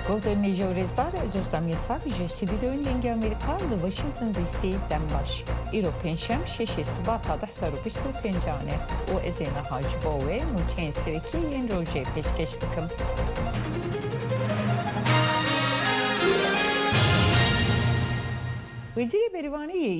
گفتن نیجوریزدار ازوستامی سال جسیدیدون لنگ امریکا لواشنطن دی سی دنباش. ایرو پنجشنبه 6 سبات 2025 و از این حاج باوی موچین سرکی این روزه پیشکش بکم. وزیر بریوانی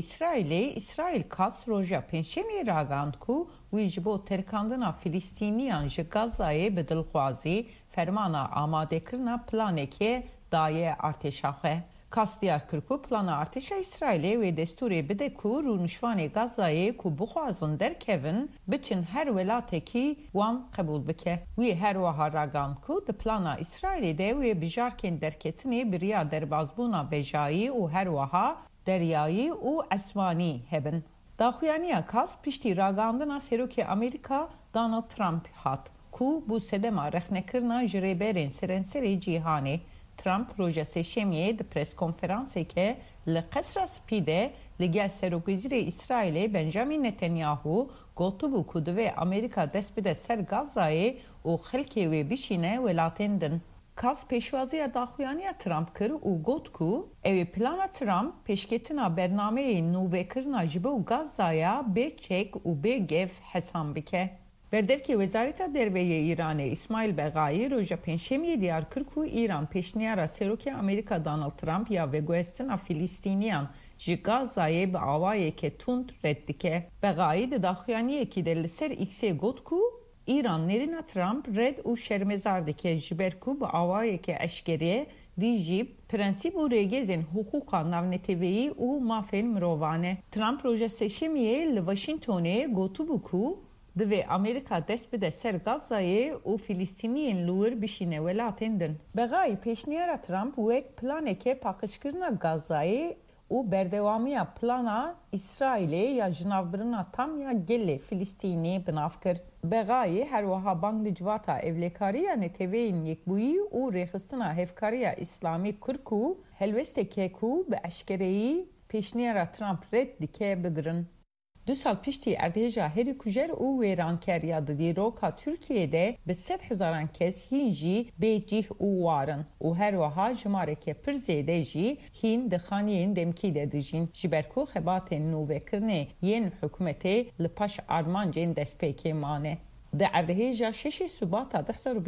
İsrail Kats roja penşemi ragand ku wijibo terkandina Filistiniyan ji Gazayê bi dilxwazî fermana amadekirina planekê daye artêşa xwe. Kats diyar kir ku plana artêşa İsrailê wê destûrê bide ku rûnişvanê Gazayê ku bixwazin derkevin biçin her welatekî wan qebûl bike. Wê her wiha ragand ku di plana İsrailê de wê bijarkên derketinê biriya derbasbûna bejayî û her wiha deryayî û esmanî hebin. Daxuyaniya Kas piştî ragandina Serokê Amerîka Donald Trump hat ku bû sedema rexnekirina ji rêberên serenserê cîhanê. Trump roja sêşemiyê di preskonferanseke li Qesra Spî de li gel Serokwezîrê İsrailê Benjamin Netanyahu gotibû ku divê Amerîka dest bide ser Gazayê û xelkê wê bişîne welatên din. Kas pêşwaziya daxuyaniya Trump kir û got ku evê plana Trump pêşketina bernameyê nûvekirina ji bo Gazaya bê çek û bê gev hesam bike. Berdevkê Wezareta Derveyê Îranê İsmail Beğayî roja pênşemiyê diyar kir ku İran pêşniyara Serokê Amerîka Donald Trump ya vegoestina Filîstîniyan ji Gazayê bi awayeke tund red dike. Beğayî di daxuyaniyekî de li ser X'ê got ku İran nerina Trump red û şermezar dike ji ber ku bi awayeke eşkerê dî jî prensîp û rêgezên hukûqa navneteviyî û mafên mirovan e. Trump roja sêşemiyê li Washingtonê gotibû ku divê Amerîka dest bide ser Gazayê û Filîstîniyên li wir bişîne welatên din. Beğayî pêşniyara Trump wek planeke paqijkirina Gazayê û berdewamiya plana İsrailê ya ji navbirina tam ya gelê Filîstînê binav kir. Beğayî her wiha bang di civata evlêkariya neteweyên yekbûyî û rêxistina hevkariya İslamî kir ku helwesteke ku bi eşkereyî pêşniyara Trump red dike bigirin. 2 sal piştî erdhêja herî kujer û wêrankeriya di dîroka Tirkiyeyê bi 100,000 kes hîn jî bêcih û warin û her wiha jimareke pir zêde jî hîn di xaniyên demkî de dijîn ji ber ku xebatên nûvekirinê yên hikûmetê li paş armancên destpêkê mane. Di erdhêja 6 Şubat'a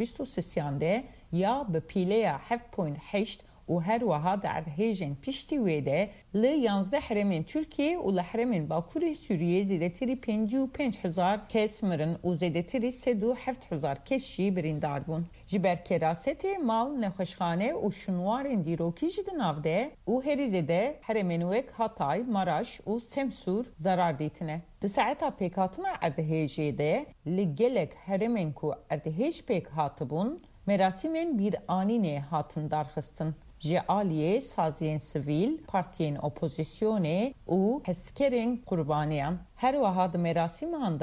2023 de ya bi pîleya 7.8 û her wiha di erdhêjên piştî wê de li 11 heremên Tirkiye û li heremên Bakurê Sûriyê zêdetirî 55,000 kes mirin û zêdetirî 107,000 kes jî birîndar bûn. Ji ber kerasetê mal, nexweşxane û şinwarên dîrokî jî di nav de û herîzê de heremên wek Hatay, Maraş û Semsûr zarar dîtine. Di saeta pêkhatina erdhêjê de li gelek heremên ku erdhêj pêk hatibûn, merasîmên bîranînê hatin darxistin. Ji aliyê saziyên sivîl, partiyên opozisyonê û hezkerên qurbaniyan. Her wiha di merasîman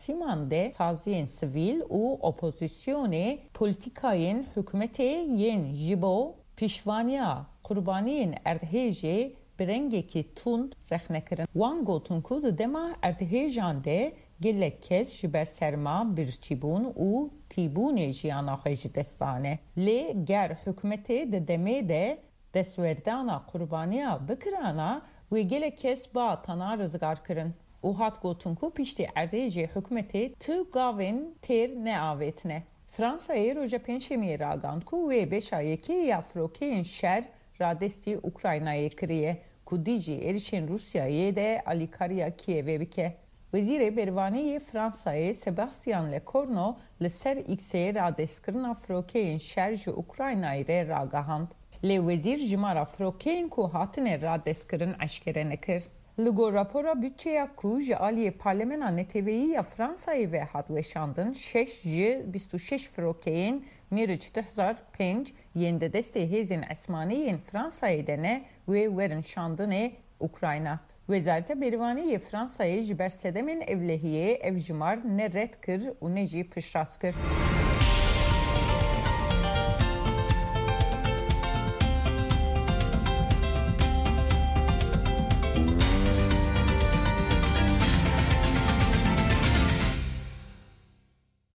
de saziyên sivîl û opozisyonê polîtikayên hikûmetê yên ji bo pîşvaniya qurbaniyên erdhêjê bi rengekî tund rexnekirin. Wan gotin ku di dema erdhêjan de gelek kes ji ber serma birçîbûn û tîbûnê jiyana xwe ji destane. Lê ger hikûmetê di demê de destwerdana qurbaniya bikirana wê gelek kes ba tana rizgar kirin. û hat gotin ku piştî erdhêjê hikûmetê tu gavên têr neavêtine. Fransayê roja pênşemiyê ragand ku wê beşa yekê ya firokeyên şer radestî Ukraynayê kiriye ku dî jî êrişên Rusyayê de alîkariya Kievê bike. Wezîrê Bervaniyê Fransayê Sebastian Lecornu li ser X'ê radestkirina firokeyên şer ji Ukraynayê re ragihand. Lê wezîr ji mara firokeyên ku hatine radestkirin eşkere nekir. Li gor rapora bütçeya ku ji aliyê Parlemena Neteweyî ya Fransayê ve hat weşandin 6 ji 26 firokeyên mêrî 2005 yên di destê hêzên esmanî yên Fransayê de ne wê werin şandinê Ukrayna. Wezareta Bervaniyê Fransayê ji ber sedemên evlehiyê ev jimar ne red kir û ne jî piştrast kir.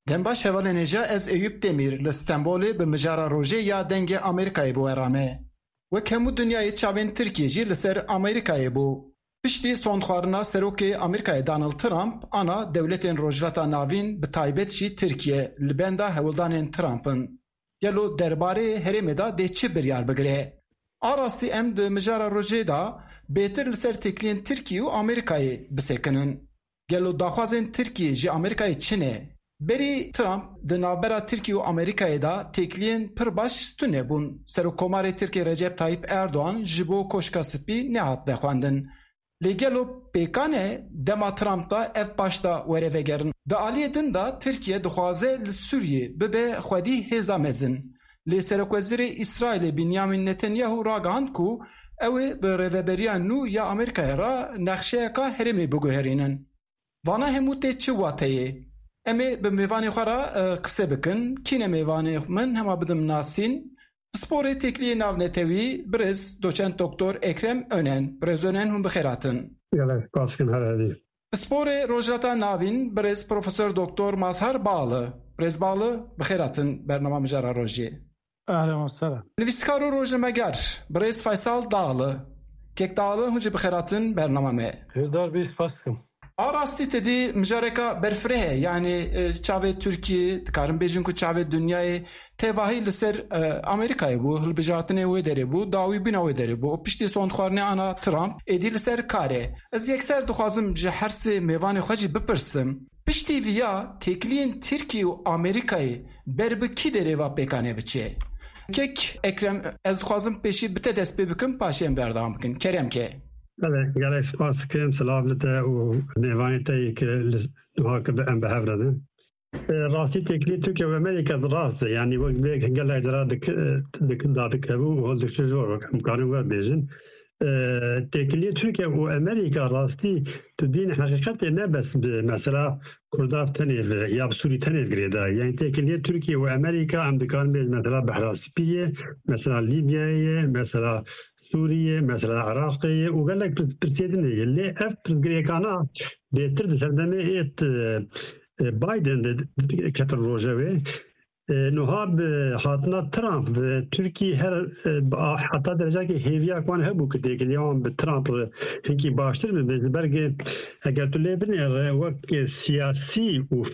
Dembaş hevalêneja ez Eyüp Demir li Stenbolê bi mijara rojê ya dengê Amerîkayê bû erame. Wek hemû dunyayê çavên Tirkiye jî li ser Amerîkayê bû. Piştî sonxwarina serokê Amerîkayê Donald Trump, ana dewletên Rojhilata Navîn bi taybet jî Tirkiye li benda hewildanên Trump'ın. Gelo derbarê herêmê da dê çi biryar bigire? Arastî em di mijara rojê da bêtir li ser têkiliyên Tirkiye û Amerîkayê bisekinin. Gelo daxwazên Tirkiye ji Amerîkayê çi ne? Berî Trump di navbera Tirkiye û Amerîkayê da têkiliyên pir baş stûn nebûn. Serokkomarê Tirkiye Recep Tayyip Erdoğan ji bo koşka spî nehat vexwendin. Lê gelo pêkane dema Trump da ev baş da were vegerin. Di aliyê din da Tirkiye dixwaze li Sûriyê bibe xwedî hêza mezin. Lê Serokwezîrê İsraîlê Binyamin Netanyahu ragihand ku ew ê bi rêveberiya nû ya Amerîkayê ra nexşeyeka herêmê biguherînin. Vana hemû tê çi wateyê? Em ê bi mêvanê xwe ra qise bikin. Kîne mêvanê min hema bidim nasîn. Sporê têkiliyê navnetewî Birêz doçent doktor Ekrem Önen. Birêz Önen hûn bi xêr hatin. Gelek paskin herhalde. Sporê Rojhilata Navîn Birêz Profesör Doktor Mazhar Bağlı. Birêz Bağlı bi xêr hatin bernama mijara rojê. Ahlen ve selam. Nivîskar û rojnameger Birêz Faysal Dağlı. Kek Dağlı hûn jî bi xêr hatin bernama me. Hêrdar bês paskin. Arastî tedî mijareka berfirê he yani çavê Tirkiye dikarin bêjin ku çavê dunyayê tevahî li ser Amerîkayê bû hilbijartinê wê derê bû dawî bîna wê derê bû piştî sondxwarinê ana Trump êdî li ser karê. Ez yekser dixwazim ji her sê mêvanê xwe jî bipirsim. Piştî vîya têkiliyên Tirkiye û Amerîkayê ber bi kî derê va pêkanê biçe? Kek Ekrem ez dixwazim pêşî bi te dest pê bikim paşê em berdewam bikin. Kerem ke. Gelek spas dikim selam li te û nêvanê te ki li em bihevredin. Rastî têkiliyê Tirkiye û Amerîka rast e yani wek vê gelek jara dadikebû û dikçe zor wek em karin werbêjin. Têkiliyê Tirkiye û Amerîka rastî tu dîn heqîqetê nebes bi mesela Kurdav tenê ya bi Sûrî tenê girê da yani têkiliyê Tirkiye û Amerîka em dikarin bêjin mesela Behra Spîyê mesela Libyayê mesela Suriye, mesela Irak'ı o gelek pirsiyedin lê ev pirsgirêkana bêtir di serdemê êt Biden de ketir rojevê niha bi hatina Trump ve Türkiye her hatta derecekî hêviya wan hebû ki têkiliyê wan bi Trump hinkî baştir bi bergê eger tu lê binêre wek siyasî û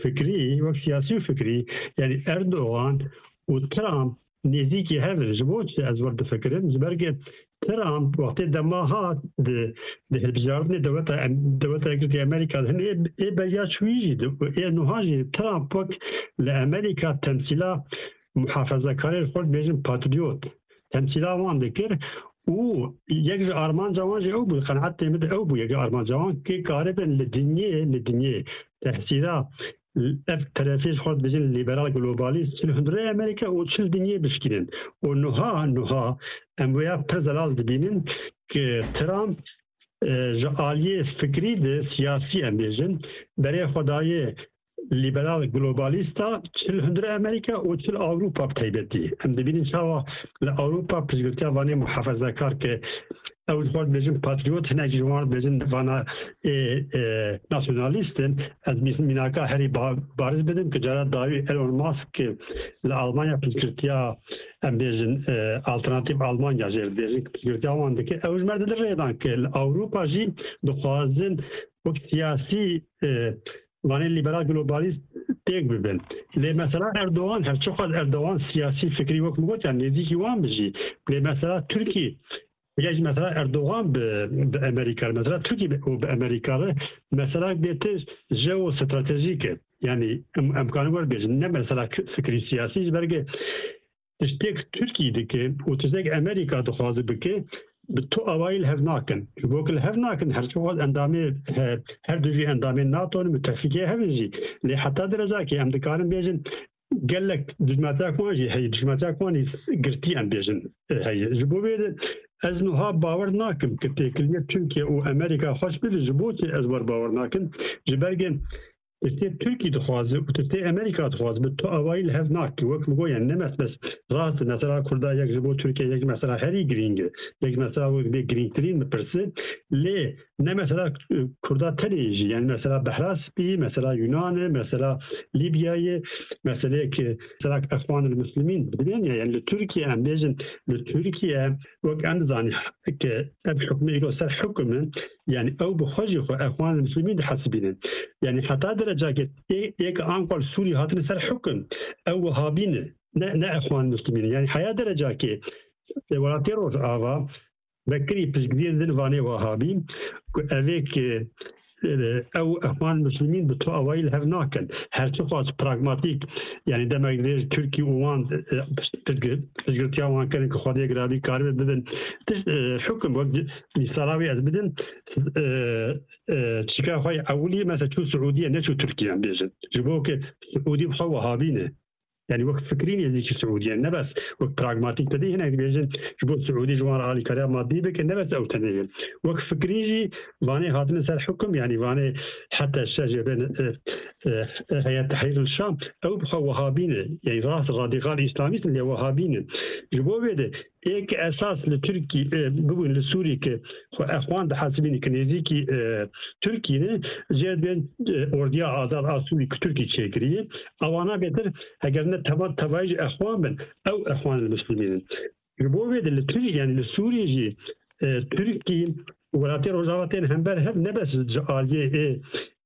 fikrî yani Erdoğan û Trump nêzîkî hevin ji bo çi ez wir difikirim ji bergê Trump wextê dema hat di hilbijartinê dewleta Yekîtî Amerîka hin ê beriya çûyî jî ê niha jî Trump wek li Amerîka temsîla muhafazakarê xwe bêjin patriot temsîla wan dikir û yek ji armanca wan jî ew bû qeneet tê min de ew bû yek ji armanca wan kê garibin li dinyê tehsîla ev terefî xwe bêjin liberal globalîst çil hundirê Amerîka û çil dinyê bişkînin û niha em wêya pir zelal dibînin ki Trump ji aliyê fikrî de siyasî em bêjin berê xwedayê liberal globalîsta çil hundirê Amerîka û çil Awropa bi taybetî em dibînin çawa li Awropa piştgirtiya vanê muhafazakar ki ew xwe bêjin patriot hinek ji wan bêjin vana nasyonalîstin ez mînaka herî bariz bidim ki cara dawî Elon Musk li Almanya piştgirtiya em bêjin alternatîv Almanya jê bêjin piştgirtiya wan dike ew ji mer didin rêdan ki li Awropa jî dixwazin wek siyasî vanê liberal globalîst têk bibin. Lê mesela Erdoğan her çi xwaz Erdoğan siyasî fikrî wek min gotiya nêzîkî wan bijî. Lê mesela Tirkiye yani mesela Erdoğan bi Amerika mesela Türkiye bi Amerika mesela bêtir jeostratejik yani imkanı var bêjin ne mesela fikri siyasî berge tiştek Türkiye'deki û tiştek Amerika dixwaze bike bi tu awayil hev nakin bo ki hev nakin her çi endamê her du jî endamên NATO müttefikê hevin jî lê heta derecakê em dikarin bêjin gelek dijmetak wan jî heye dijmetak wan girtî em bêjin heye ji bo vê ez niha bawer nakim ki têkiliyê Tirkiye û Amerîka xweş bidin ji bo çi ez wer bawer nakim ji bergê تشتی ترکی دخوازه و تشتی امریکا دخوازه به تو اوایل هف ناک وقت مگو یعنی نمس بس راست مثلا کردا یک جبو ترکیه یک مثلا هری گرینگ یک مثلا وقت به گرینگ ترین مپرسه لی نه مثلا کردا تریجی یعنی مثلا بحراس بی مثلا یونان مثلا لیبیای مثلا که مثلا اخوان المسلمین بدین یعنی ترکیه هم بیشن ترکیه وقت اندزانی که اب حکم ایرو سر حکم يعني او بخوجي خو اخوان المسلمين حسبين يعني حتى درجه یک انقل سوري هاتن سر حكم او وهابين نا اخوان المسلمين يعني حياه درجه كي ولاتي روز اوا بكري بزغدين ذن واني وهابي avec او اخوان المسلمين بتو اوائل هفناكن هر تخواز براغماتيك يعني دم اجريج تركي وان تجربتيا وان كان كخوادي اقرابي كارب بدن حكم وقت مثالاوي از بدن تشكا خوي اولي مثلا شو سعودية نشو تركيا بيجن جبوك سعودي بخوا وهابينه يعني وقت فكرين يزيك السعودية نبس وقت براغماتيك تدي هنا بيجن جبوت سعودي جوان عالي كريم مادي بك نبس او تنين وقت فكريجي واني هاتن سر حكم يعني واني حتى الشجر بين هيئة تحرير الشام او بخوا وهابين يعني راس الراديكال اسلاميست اللي وهابين جبو بيده एक एहसास लतुर्की बगुन लसूरी के अखवान दहासबिन कनेजी की तुर्की ने जेदन ordiya azad asuli Türkiye çekiriye avana beter eğer ne tabaij akhwan ben ev akhwan المسلمين bu ve de Türkiye yani Suriye Türkiye velatı rozavatın hember hep ne bes aliye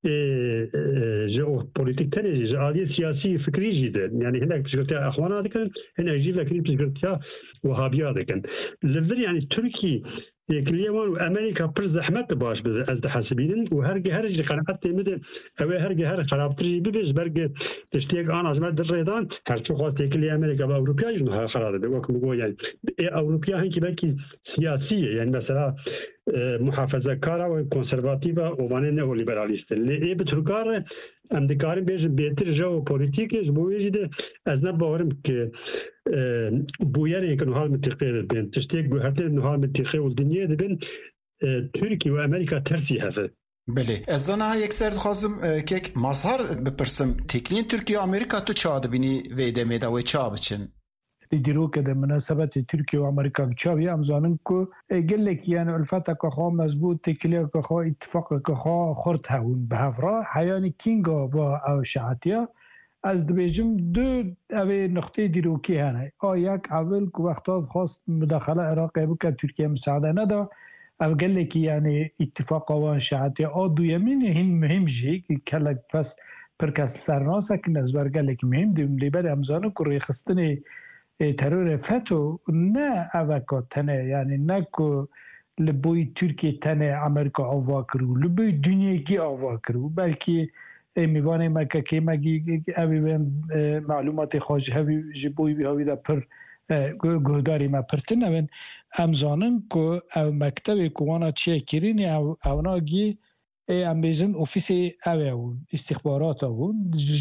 جئوبوليتيك تاني جالية سياسية فكرية جدا يعني هناك بسكرتها أخوانا ذكر هنا يجيب لك بسكرتها وهابية ذكر لذر يعني تركي اليوم وأمريكا بر زحمة باش از حاسبين وهرجة هرجة قناعات تمد أو هرجة هر خرابتري ببز برجة تشتيق أنا أزمات الريدان هرشو خاص تكلي أمريكا بأوروبيا يجنها خرابة بوقت مقول يعني أوروبيا هنك بلكي سياسية يعني مثلا محافظة كارا وكونسرفاتيفا ومانه نيوليبراليست اللي بتركار امدكارين بيج بيتر جو بوليتيكي بويجي ده از نباورم که بویره که نهال متقیل بین تشتیک بو هر نهال متقیل والدنيا ده بين تركيا وامريكا ترسي هفه بله از زنها یک سرد خواستم که مظهر بپرسم تکلین ترکیه و امریکا تو چا دبینی ویده میده و چا بچن دیروک ده مناسبت ترکیه و امریکا بچاوی امزانن کو گلک یعنی الفتا که خواه مضبوط تکلیه که خواه اتفاق که خواه خورد هون به هفرا حیانی کینگا با او شعاتیا از دبیجم دو اوه نقطه دیروکی هنه یک اول که وقتا خواست مداخله عراقی بکر ترکیه مساعده ندا او گلک یعنی اتفاق وان شعاتیا دویمین هین مهم جی که کلک پس پرکس سرناسه که نزبر گلک مهم دیم لیبر امزانن که روی خستنی ترور فتو نه اوکا تنه یعنی نه که لبوی ترکیه تنه امریکا آوا کرو لبوی دنیایی آوا کرو بلکه میوانه مکه که مگی اوی معلومات خواج هوی جبوی بی هاوی دا پر گهداری ما پرتنه ون امزانن که او مکتب کوانا چه کرین اونا گی ام بیزن اوفیس اوه استخبارات اون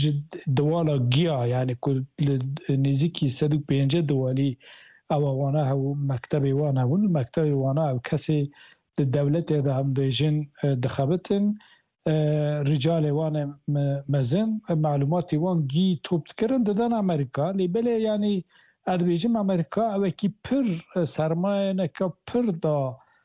دوالا گیا یعنی که نزدیکی 150 دوالی اووانا او مکتب وانا اون مکتب وانا او کسی دولت ده هم بیزن دخابتن رجال وانا مزن معلوماتی وان گی توبت کرن دادن امریکا لیبله یعنی ادویجم امریکا او کی پر سرمایه نکا پر دا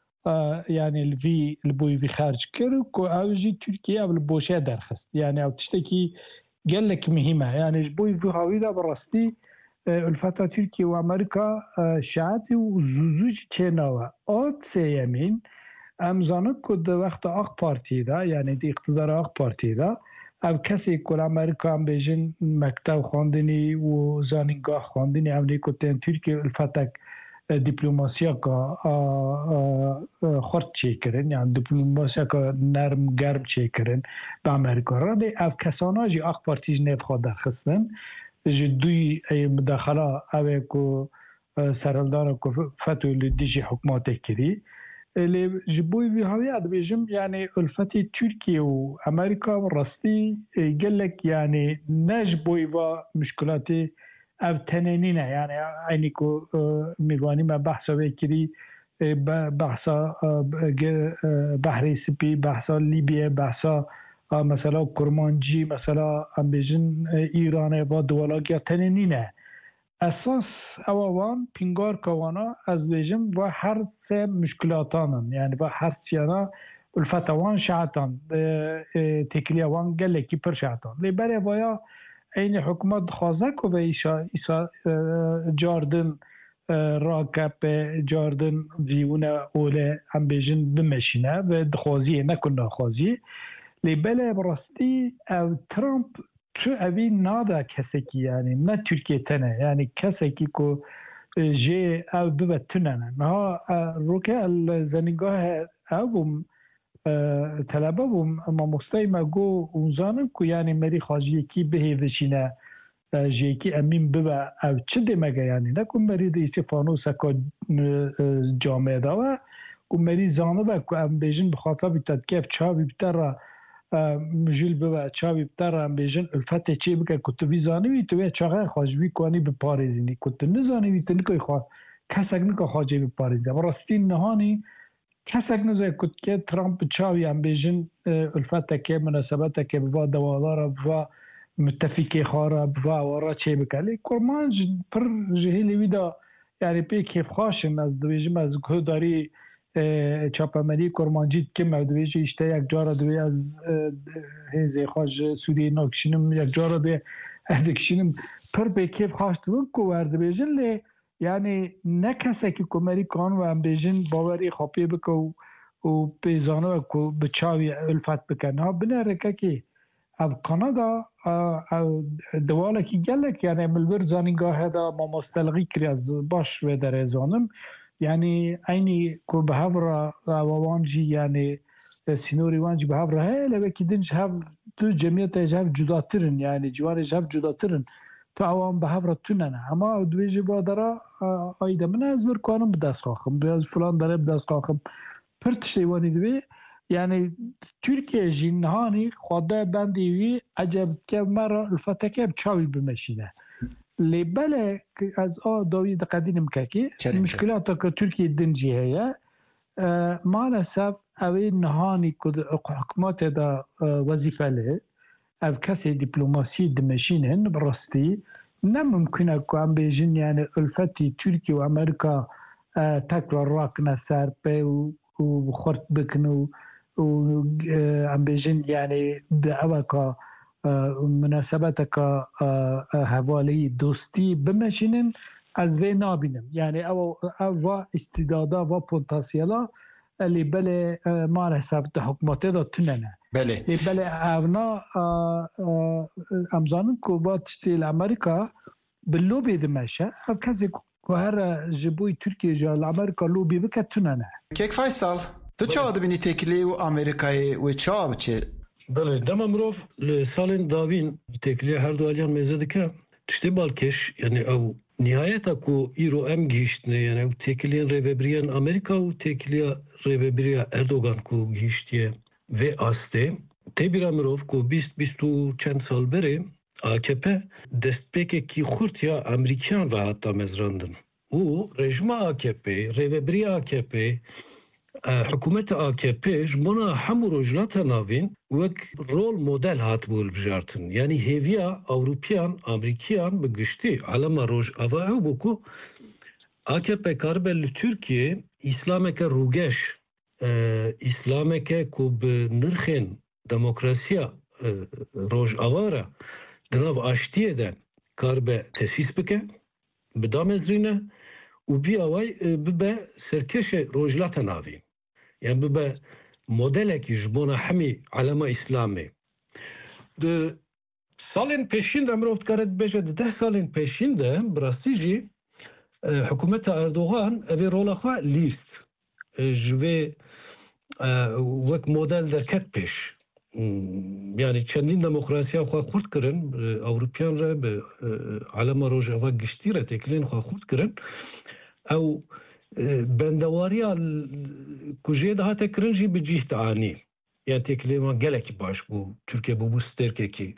يعني البوي في خارج كرك اوجي تركيا بالبوشه درخست يعني او تشتكي قال لك مهمه يعني البوي في هاويدا برستي الفتره تركيا وامريكا شعاتي وزوج تشيناوا اوت سيمين امزانك كد وقت اخ بارتي دا يعني دي اقتدار اخ بارتي دا او کسی که امریکا هم بیجن مکتب خواندنی و زانینگاه خواندنی امریکا تن ترکیا الفتک دیپلماسیا که خورد چه کرن یعنی دیپلماسیا که نرم گرم چه کرن به امریکا را دی اف کسانا جی اخ پارتیج نیب خواه درخستن جی دوی مداخله اوه که سرالدار که فتوی لدیجی حکمات کری لی جبوی وی هاویاد بیجم یعنی الفتی ترکیه و امریکا راستی گلک یعنی نجبوی و مشکلاتی او تنینه یعنی اینی که میگوانی ما بحثا بکری بحثا بحری سپی بحثا لیبیه بحثا مثلا کرمانجی مثلا ام بیجن ایران با دولاگیا تنینینه اساس اوان پینگار کوانا از بیجن و هر سه مشکلاتانن یعنی با هر سیانا الفتوان شعتان تکلیوان گلکی پر شعتان لی بره بایا این حکومت خوازه که به ایسا جاردن راکب جاردن ویونه اوله هم بیجن بمشینه و دخوازیه نکنه خوازیه لی بله براستی او ترامپ تو اوی نادا کسی که یعنی نه ترکیه تنه یعنی کسی که جه او ببتنه نه روکه الزنگاه او بوم طلبه بوم اما مستیمه گو اونزانم که یعنی مری خواجی کی بهیوشینه جه کی امین ببه او چه دمگه یعنی نکن مری دیسی فانوسه که جامعه داوه و مری زانه به که ام بیجن بخاطر بیتد کف چاوی بیتر مجیل ببه چاوی بیتر ام بیجن الفته چه بکه کتوی زانوی توی چاقه خواجوی کنی بپارزینی کتو نزانوی تو نکوی خواه کسک نکو خواجه بپارزینی و راستین نهانی کسک نزوی کت که ترامپ چاوی ام بیجن الفته که مناسبته که بوا دوالاره بوا متفقی خاره بوا ورا چه بکلی کرمانج پر جهیلی ویدا یعنی پی کیف خواشن از دویجم از که داری چاپمنی کرمانجید که مدویج اشته یک جارا دوی از هزه خواج سوری ناکشینم یک جارا دوی ادکشینم پر به کیف خواستون که ورده بیجن لی یعنی نه کسی که کمری کان و هم بیجن باوری خواپی بکن و بیزانه که بچاوی الفت بکن ها بنره که او کانادا دواله که گلک یعنی ملور زانینگاه دا ما مستلغی کری از باش و در زانم یعنی اینی که به هفره وانجی یعنی سینوری وانجی به هفره هیله وکی دنج هف تو جمعیت هف جداترن یعنی جوانش هف جداترن تو اوان به هفره توننه اما دویجی بادره آیده من از برکانم بدست خواهم از فلان داره بدست خواهم پرتشتی وانی دوی یعنی ترکیه جنهانی خدا بندیوی عجب که مرا الفته که چاوی بمشینه لی بله از داوی دقیقیم که مشکلات که ترکیه دنجی هیا مالسف اوی نهانی که حکومت دا وظیفه له او کسی دیپلوماسی دمشینن براستی نممکنه که هم بیجن یعنی الفتی ترکیه و امریکا تکرار راکنه سر به و خورد بکنو و هم بیجن یعنی دعوه که مناسبت که حوالی دوستی بمشینن از وی نابینم یعنی او استعدادا و پتانسیلا اللي بله ما حساب حکومت دا تننه بله اونا امزانن که با تشتیل امریکا باللوبی دمشه او کسی که هر جبوی ترکیه جا الامریکا لوبی بکت تننه کیک فیصل تو چه آدبینی تکلی و امریکای و چه بچه؟ بله دم مروف سالین داوین تکلیه هر دو الیان میزده که تشتی بالکش یعنی او نهایتا کو ایرو ام گیشتنه یعنی او تکلیه ریبریان امریکا و تکلیه ریبریان اردوغان کو گیشتیه و آسته تبیره مروف کو 20 چند سال بره AKP destpeke ki xurtiya Amerikan ve hatta mezrandın. O rejima AKP, revebri AKP, حکومت AKP جمعنا همو رجلات ناوین وک رول مدل هات بول بجارتن یعنی هیویا اوروپیان امریکیان بگشتی علم روش اوه بکو AKP کاربل Türkiye İslameke روگش İslameke کب نرخین دموکراسیا روش اواره دناب آشتیه ده کاربه تسیس بکه بدام ازرینه و بیاوی ببه سرکش روجلات ناوین yani ببه مدل که جبونا همی علما اسلامی ده سالین پیشین ده مروفت کارد بشه ده سالین پیشین ده براستی جی حکومت اردوغان اوی رولا خواه لیست جوی وک مدل در کت پیش yani چندین دموکراسی خواه خورد کرن اوروپیان را به علما روجاوا گشتی را تکلین خواه خورد کرن او بندواری کجه ده هاته کرن جی بجیه تعانی yani تکلیما گلکی باش بو Türkiye bu sterke ki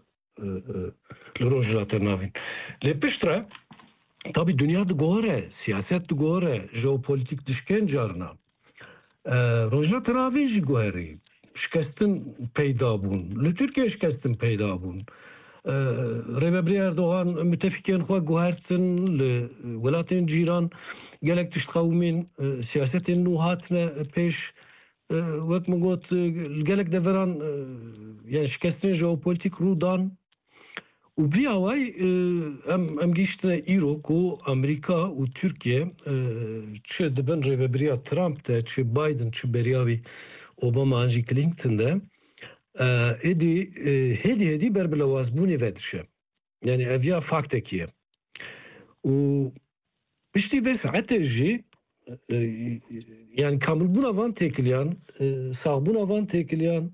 لروجلات ناوین لپشتره tabi dünya da gore siyaset da gore jeopolitik dişken carna روجلات ناوین جی گوهری şikestin peyda bun. Li Türkiye şikestin peyda bun. Rêvebirî Erdogan müttefikên xwe guhertin li welatên cîran gelek tiştxewimên siyasetên nû hatine pêş wek min got gelek deveran yani şikestên jeopolitîk rûdan û vîya way em gîştine îro ku Amerîka û Türkiye çi dibin rêvebiriya Trump de çi Biden çi beriya wî Obama an jî Clinton de hêdî ber bi lewazbûnê ve dişe. Yani ev ya faktekî ye. û piştî vê saetê jî yani kamilbûna van têkiliyan, saxbûna van têkiliyan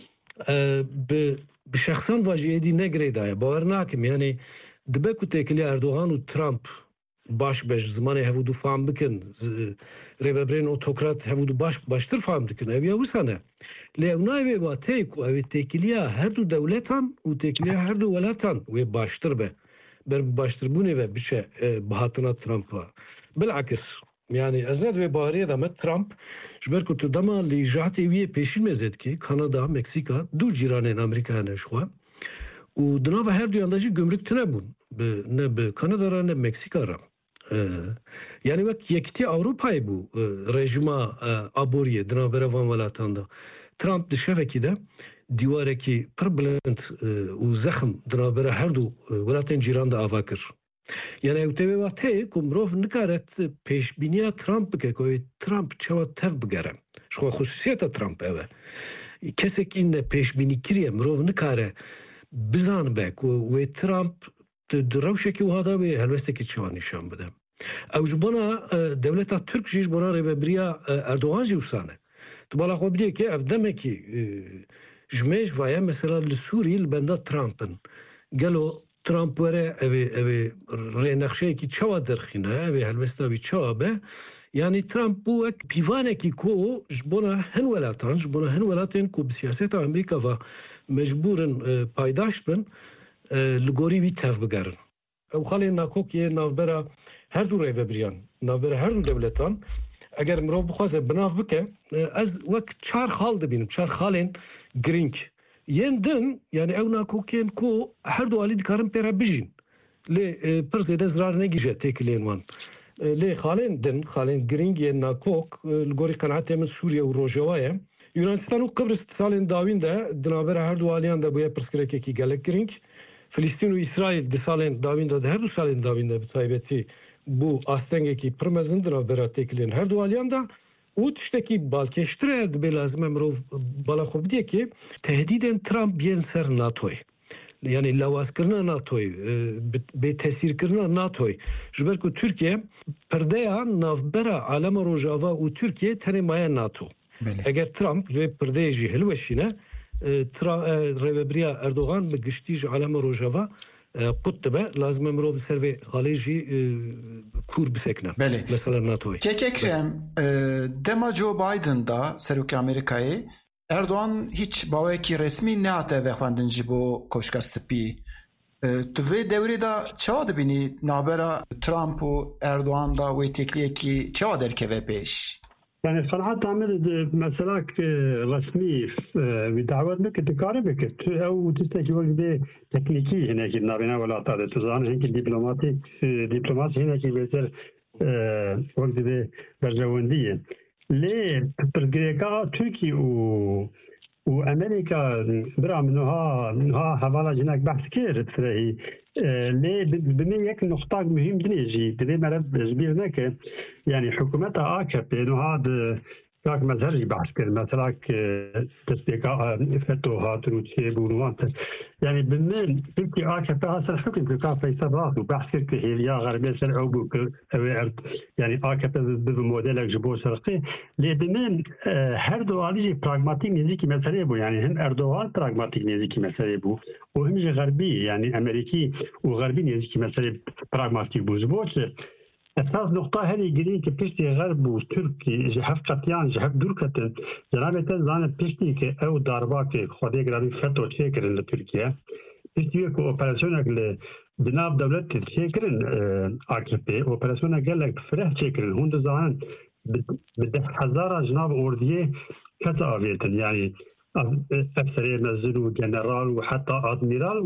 bi şexsan ve jî êdî negirê daye. Bawer nakim yani dibe ku têkiliya Erdogan û Trump baş be ji zimanê hevûdû fam bikin, rêvebirên otokrat hevûdû baştir fam dikin. Ev ya wisa ne? Lê ew nayê vê tê ku ew ê têkiliya her du dewletan û têkiliya her du welatan wê baştir be. Ber baştirbûnê ve biçe bihatina Trump'a. Bilakis yani ez net vê bariye de me Trump ji ber ku tu dema lîjatê wî yê pêşîn mezet ki Kanada, Meksika du cîranên Amerîkaya ne ji xwe û di nava her duyan de jî gümrük tune bûn ne bi Kanada re ne Meksika re. Yani wek yekîtî Avrupayê bû rejima aboriyê di navbera van welatan de. Trump di şevekî de dîwarekî pir bilind û zexm di navbera her du welatên cîran de ava kir. Yani ew tevê wa tê ku mirov nikare pêşbîniya Trump bike ku Trump çawa tev bigere. Ji xwe xusûsiyeta Trump ev e. Kesekî ne pêşbînî kiriye mirov nikare bizanbe ku wê Trump di rewşekî wiha da wê helwestekî çawa nîşan bide. Ew ji bona dewleta Türk jî ji bona rêvebiriya Erdogan jî wisa ne. Tu bala xwe bidîye ki ev demekî ji mêj vaye mesela li Sûrî li benda Trump'ın gelo Trump were evê rênexşeyekî çawa derxîne evê helwesta wî çawa be yani Trump bû wek pîvanekî ku ji bona hin welatan ji bona hin welatên ku bi siyaseta Amerîka ve mecbûrin paydaş bin li gorî wî tev bigerin. Ew xalên nakokiyê navbera her du rêvebiriyan navbera her du dewletan eger mirov bixwaze binav bike ez wek çar xal dibînim çar xalên girîng yên din yani ew nakokên ku her du alî dikarin pêre bijîn lê pir zêde zirar negîje têkilên wan lê xalên din xalên girîng yên nakok li gorî qenaetê min Sûriye û Rojava ye Yunanistan û Qibris salên dawîn de di navbera her du aliyan de bûye pirsgirêkekî gelek girîng Filîstîn û İsraîl di salên dawîn de her du salên dawîn de bi taybetî bû astengekî pir mezin di navbera têkilên her du aliyan de û tiştekî balkêştir dibe lazim e mirov bala xwe bidîye ki tehdîdên Trump yên ser NATOyê. Yani lawazkirina NATOyê, bêtesîrkirina NATOyê. Ji ber ku Türkiye pirdeya navbera alema Rojava û Türkiye tenê maye NATO. Eger Trump vê pirdeyê jî hilweşîne rêvebiriya Erdogan bi giştî ji alema Rojava qut dibe lazim e mirov ser vê xalê jî kur bisekine. Mesela NATOyê. Kekekrem dema Joe Biden da serokê Amerîkayê Erdogan hiç bawekî resmî nehate vexwendin ji bo koşka spî. Tu vê dewrê da çawa dibînî navbera Trump û Erdogan da wê têkliyekî çawa derkeve pêş? Yani صراحة عمل مثلا رسمي ودعوات بك تكاري بك أو تستكي وقت تكنيكي هناك نابنا ولا تعرف تزان هناك دبلوماسي هناك بيصير وقت برجواندية ليه برجيكا تركي وأمريكا برام إنها حوالا جناك بحث كير ترى ليه بني يك نقطة مهم دنيجي بدي مرد جبيرنا ك يعني حكومتها AKP إنه هذا كاك مزهري بحث كير مثلا تسبيكا فتوها تروتشي بونوانت يعني بالمين تركي AKP أصلا حكم كاك فيصل راسه بحث كير كهيليا غربية سرع وبوك يعني AKP بموديلك جبو شرقي ليه بالمين هر دواليجي براغماتيك نزيكي مسألة بو يعني هم أردوغان براغماتيك نزيكي مسألة بو وهم غربي يعني أمريكي وغربي نزيكي مسألة براغماتيك بو زبوش اساس نقطه هذه جرين كبشتي غرب وتركي جهف قطيان جهف دوركتن جنابه زان بشتي ك او دارباك خدي غربي فتو تشكرن لتركيا بشتي كو اوبراسيونك بناب دولت تشكرن AKP اوبراسيونك قالك فرح تشكرن هون زان بده هزار جناب اورديه كتا اويتن يعني افسر مزن وجنرال وحتى ادميرال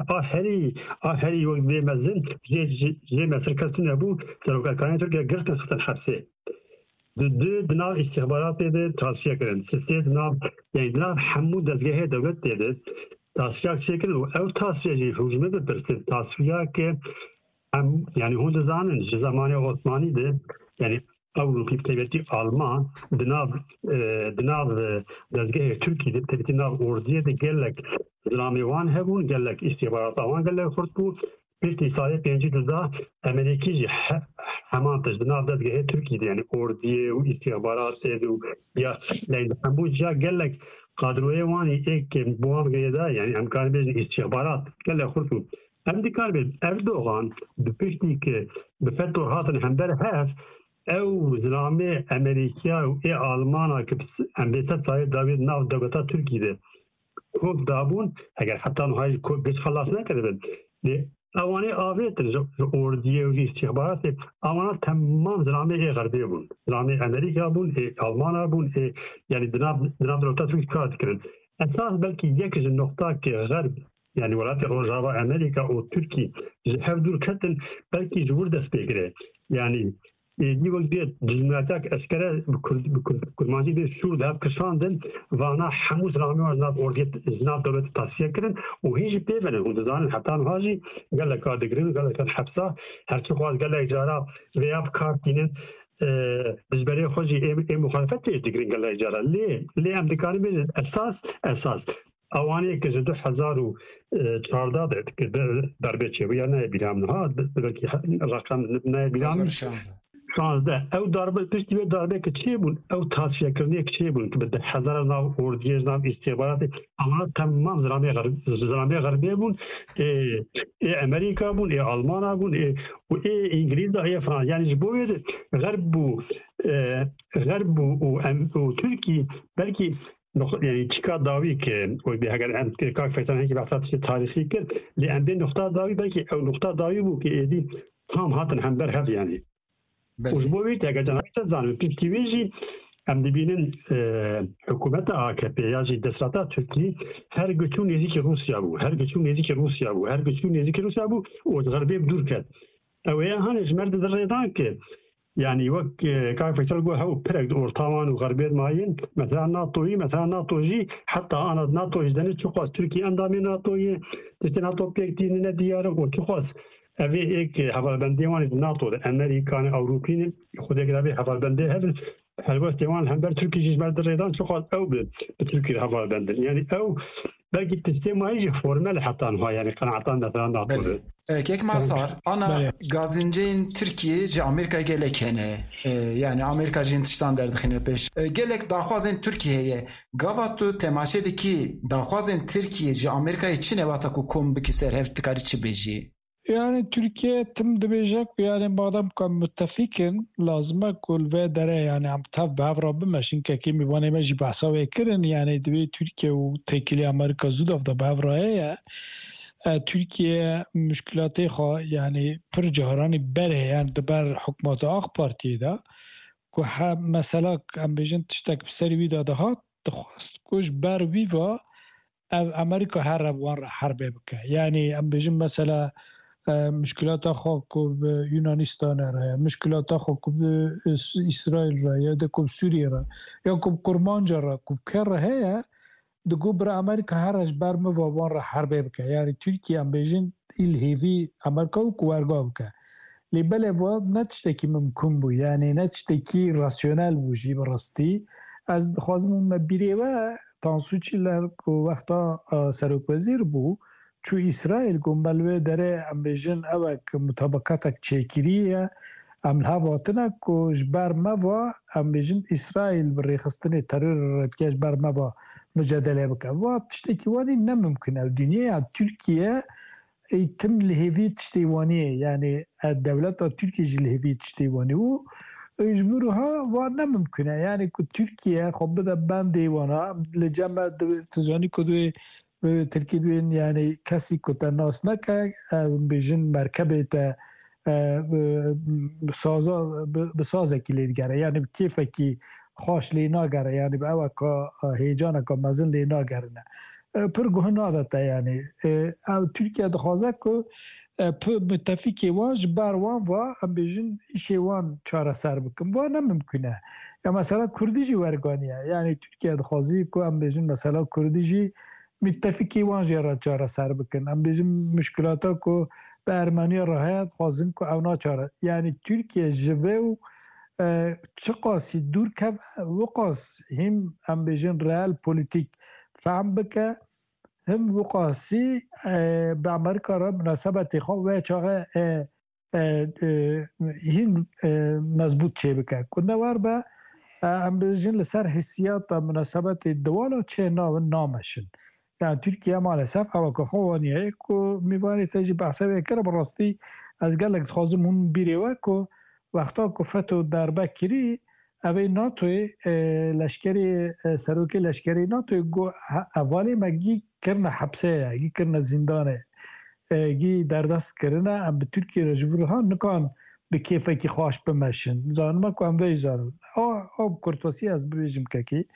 واخري وقت مزن جي مثل كاستن ابو تروكا كان تركيا قرت خطن حبسه دنا استخبارات ده تاسيا كرن سيستم دنا يعني دنا حمود دزگاه دولت ده تاسيا شكل او تاسيا جي حجمه برسل تاسيا که هم يعني هون زانن زمان عثماني ده يعني Avrupa devleti Alman dinav dezgeh Türkiye devleti dinav orduya da gelek Zlamivan hebun gelek istihbarat avan gelek fırtbu bir tisayet penci düzda Amerikî hemen dinav dezgeh Türkiye yani orduya u istihbarat edu ya leyn bu ja gelek kadroya vani ek buam geyda yani imkanı bir istihbarat gelek fırtbu hem dikkat bir Erdoğan bipişti ki bifetto hatın hember hef او زلامه امریکا و آلمانا که امریکا تای داوید ناو دولتا ترکیه ده خوب دابون اگر حتی نهای گش خلاص نکردن اوانی آویتن اردیه و استخبارات اونا تمام زلامه غربی بون زلامه امریکا بون آلمانا بون yani دناب دولتا ترکیه کار کردن اساس بلکه یک نقطه که غرب yani ولایت روجاوا امریکا و ترکیه هف دور کتن بلکه جور دست بگیره yani دی وقت جمعیت اسکره کرمانجی به سور دهب کشاندن و آنها هموز رامی و زناب اردیت زناب دولت تصفیه کردن و هیچ پیونه و دزانن حتی نهاجی گله کار دگرین گله کار حبسا هرچی خواهد گله اجاره ویاب کار دینن بزبری خوشی ای مخالفت تیز دگرین گله اجاره لی امدکاری بیزن اساس اوانی که 2014 که دربه چه و یا نه بیرام نها بلکه رقم نه بیرام 16 او darbe pişti ve darbe ki bun o tavsiye kırnıya ki bun ki de hazar nav ordiye nav istihbarat ama tamam zalamiye garbiye bun Amerika bun Almanya bun İngiliz de Fransa yani bu garbu Türkiye belki yani çıkar davi ki o bir eğer Amerika fethan ki bahset tarihi ki li bir nokta davi belki o nokta davi bu ki edi tam hatın hember hep yani Uzbovi te gajanakta zanı piktivici hem dibinin hükümeti AKP ya desrata Türkiye her göçün nezik Rusya bu o garbe durket ve hani jmerd derredan ki yani vak kayfetel go hav perek ortaman و غربيت ماين مثلا ناتوجي حتى انا ناتو جدني çok Türkiye andami NATO'yu işte NATO pektiğine diyarı o çok Evi ek haberbendi var NATO Amerikan Avrupa'nın xuda gibi haberbendi her vakit devam hem de Türkiye hizmetlerden çok az ev Türkiye haberbendi yani ev belki sistemayı formel hatta yani kanaatan da NATO Kek masar ana gazincin Türkiye ji Amerika gelekene yani Amerika jin tiştan derdixine peş gelek daxwazên Türkiye'ye gavatu temaşedeki daxwazên Türkiye ji Amerika'yı Çin evata ku kom biki serhev tikari çi beji Yani Türkiye tüm dibecek yani madem ki müttefikin lazım kul ve dere yani am tav bavra bimeşin ki kimi bana meci bahsa vekirin yani dibi Türkiye u tekili Amerika zudaf da bavraya ya Türkiye müşkilatı ha yani pır cahrani bere yani deber hükümet AK Parti'de ku ha mesela am bejin tiştek seri vida daha kuş ber viva Amerika her var harbe bike yani am bejin mesela مشکلات خاک به یونانستان را مشکلات خاک به اسرائیل را یا ده کوب سوریه را یا کوب کرمانجا را کوب کر هیا ده کوب را امریکا هرش برمه وابان را حربه بکه یعنی ترکیه هم بیجن الهیوی امریکا و کوارگا بکه لیبله واد نتشتکی ممکن بو یعنی نتشتکی راسیونل بوشی براستی از خوازمون مبیره و تانسوچی لر که وقتا سروک وزیر بو چو اسرائیل گمبلوه داره ام بیجن اوک مطابقاتک چیکریه ام الهواتنا کش برمه با ام بیجن اسرائیل بری خستن ترور کش برمه با مجادله بکه و تشتکی وانی نممکنه دنیا ترکیه تم لهوی تشتیوانیه یعنی دولت ترکیه لهوی تشتیوانی و اجبروها و نممکنه یعنی که ترکیه خب بده بند دیوانا لجمع تزانی کدوی ترکیه یعنی کسی که تناس نکه بیشن مرکبه تا بسازه که لیدگره یعنی کیفه که خوش لینا گره یعنی به او که هیجان که مزن لینا گرنه پر گهنا داده یعنی ترکیه دخوازه که پر متفقی وانش باروان و هم بیشن ایشوان چاره سر بکن و نممکنه یا مثلا کردیجی ورگانیه یعنی ترکیه دخوازی که هم بیشن مثلا کردیجی متفقی وانش را چاره سر بکن هم بیشن مشکلاتا که به ارمنیا راحت خوازن که اونا چاره یعنی ترکیه جوه و چه قاسی دور که وقاس هم بیشن رئال پولیتیک فهم بکه هم وقاسی به امریکا را مناسبت خواه و چاقه این مضبوط چه بکه کنه وار به هم بیشن لسر حسیات مناسبت دوالا چه نامشن یعنی ترکیه مالسف او که خوانیه که میبانی تجی بحثه بکره براستی از گلک خوازم هم بیره که وقتا که فتو دربه کری اوی ناتوی لشکری سروکی لشکری ناتوی گو اولی مگی کرنه حبسه گی کرنه زندانه گی در دست کرنه ام به ترکیه رجبور ها نکان به کیفه که خواهش بمشن زانمه که ام وی زانم آب کرتوسی از ببیجم که کی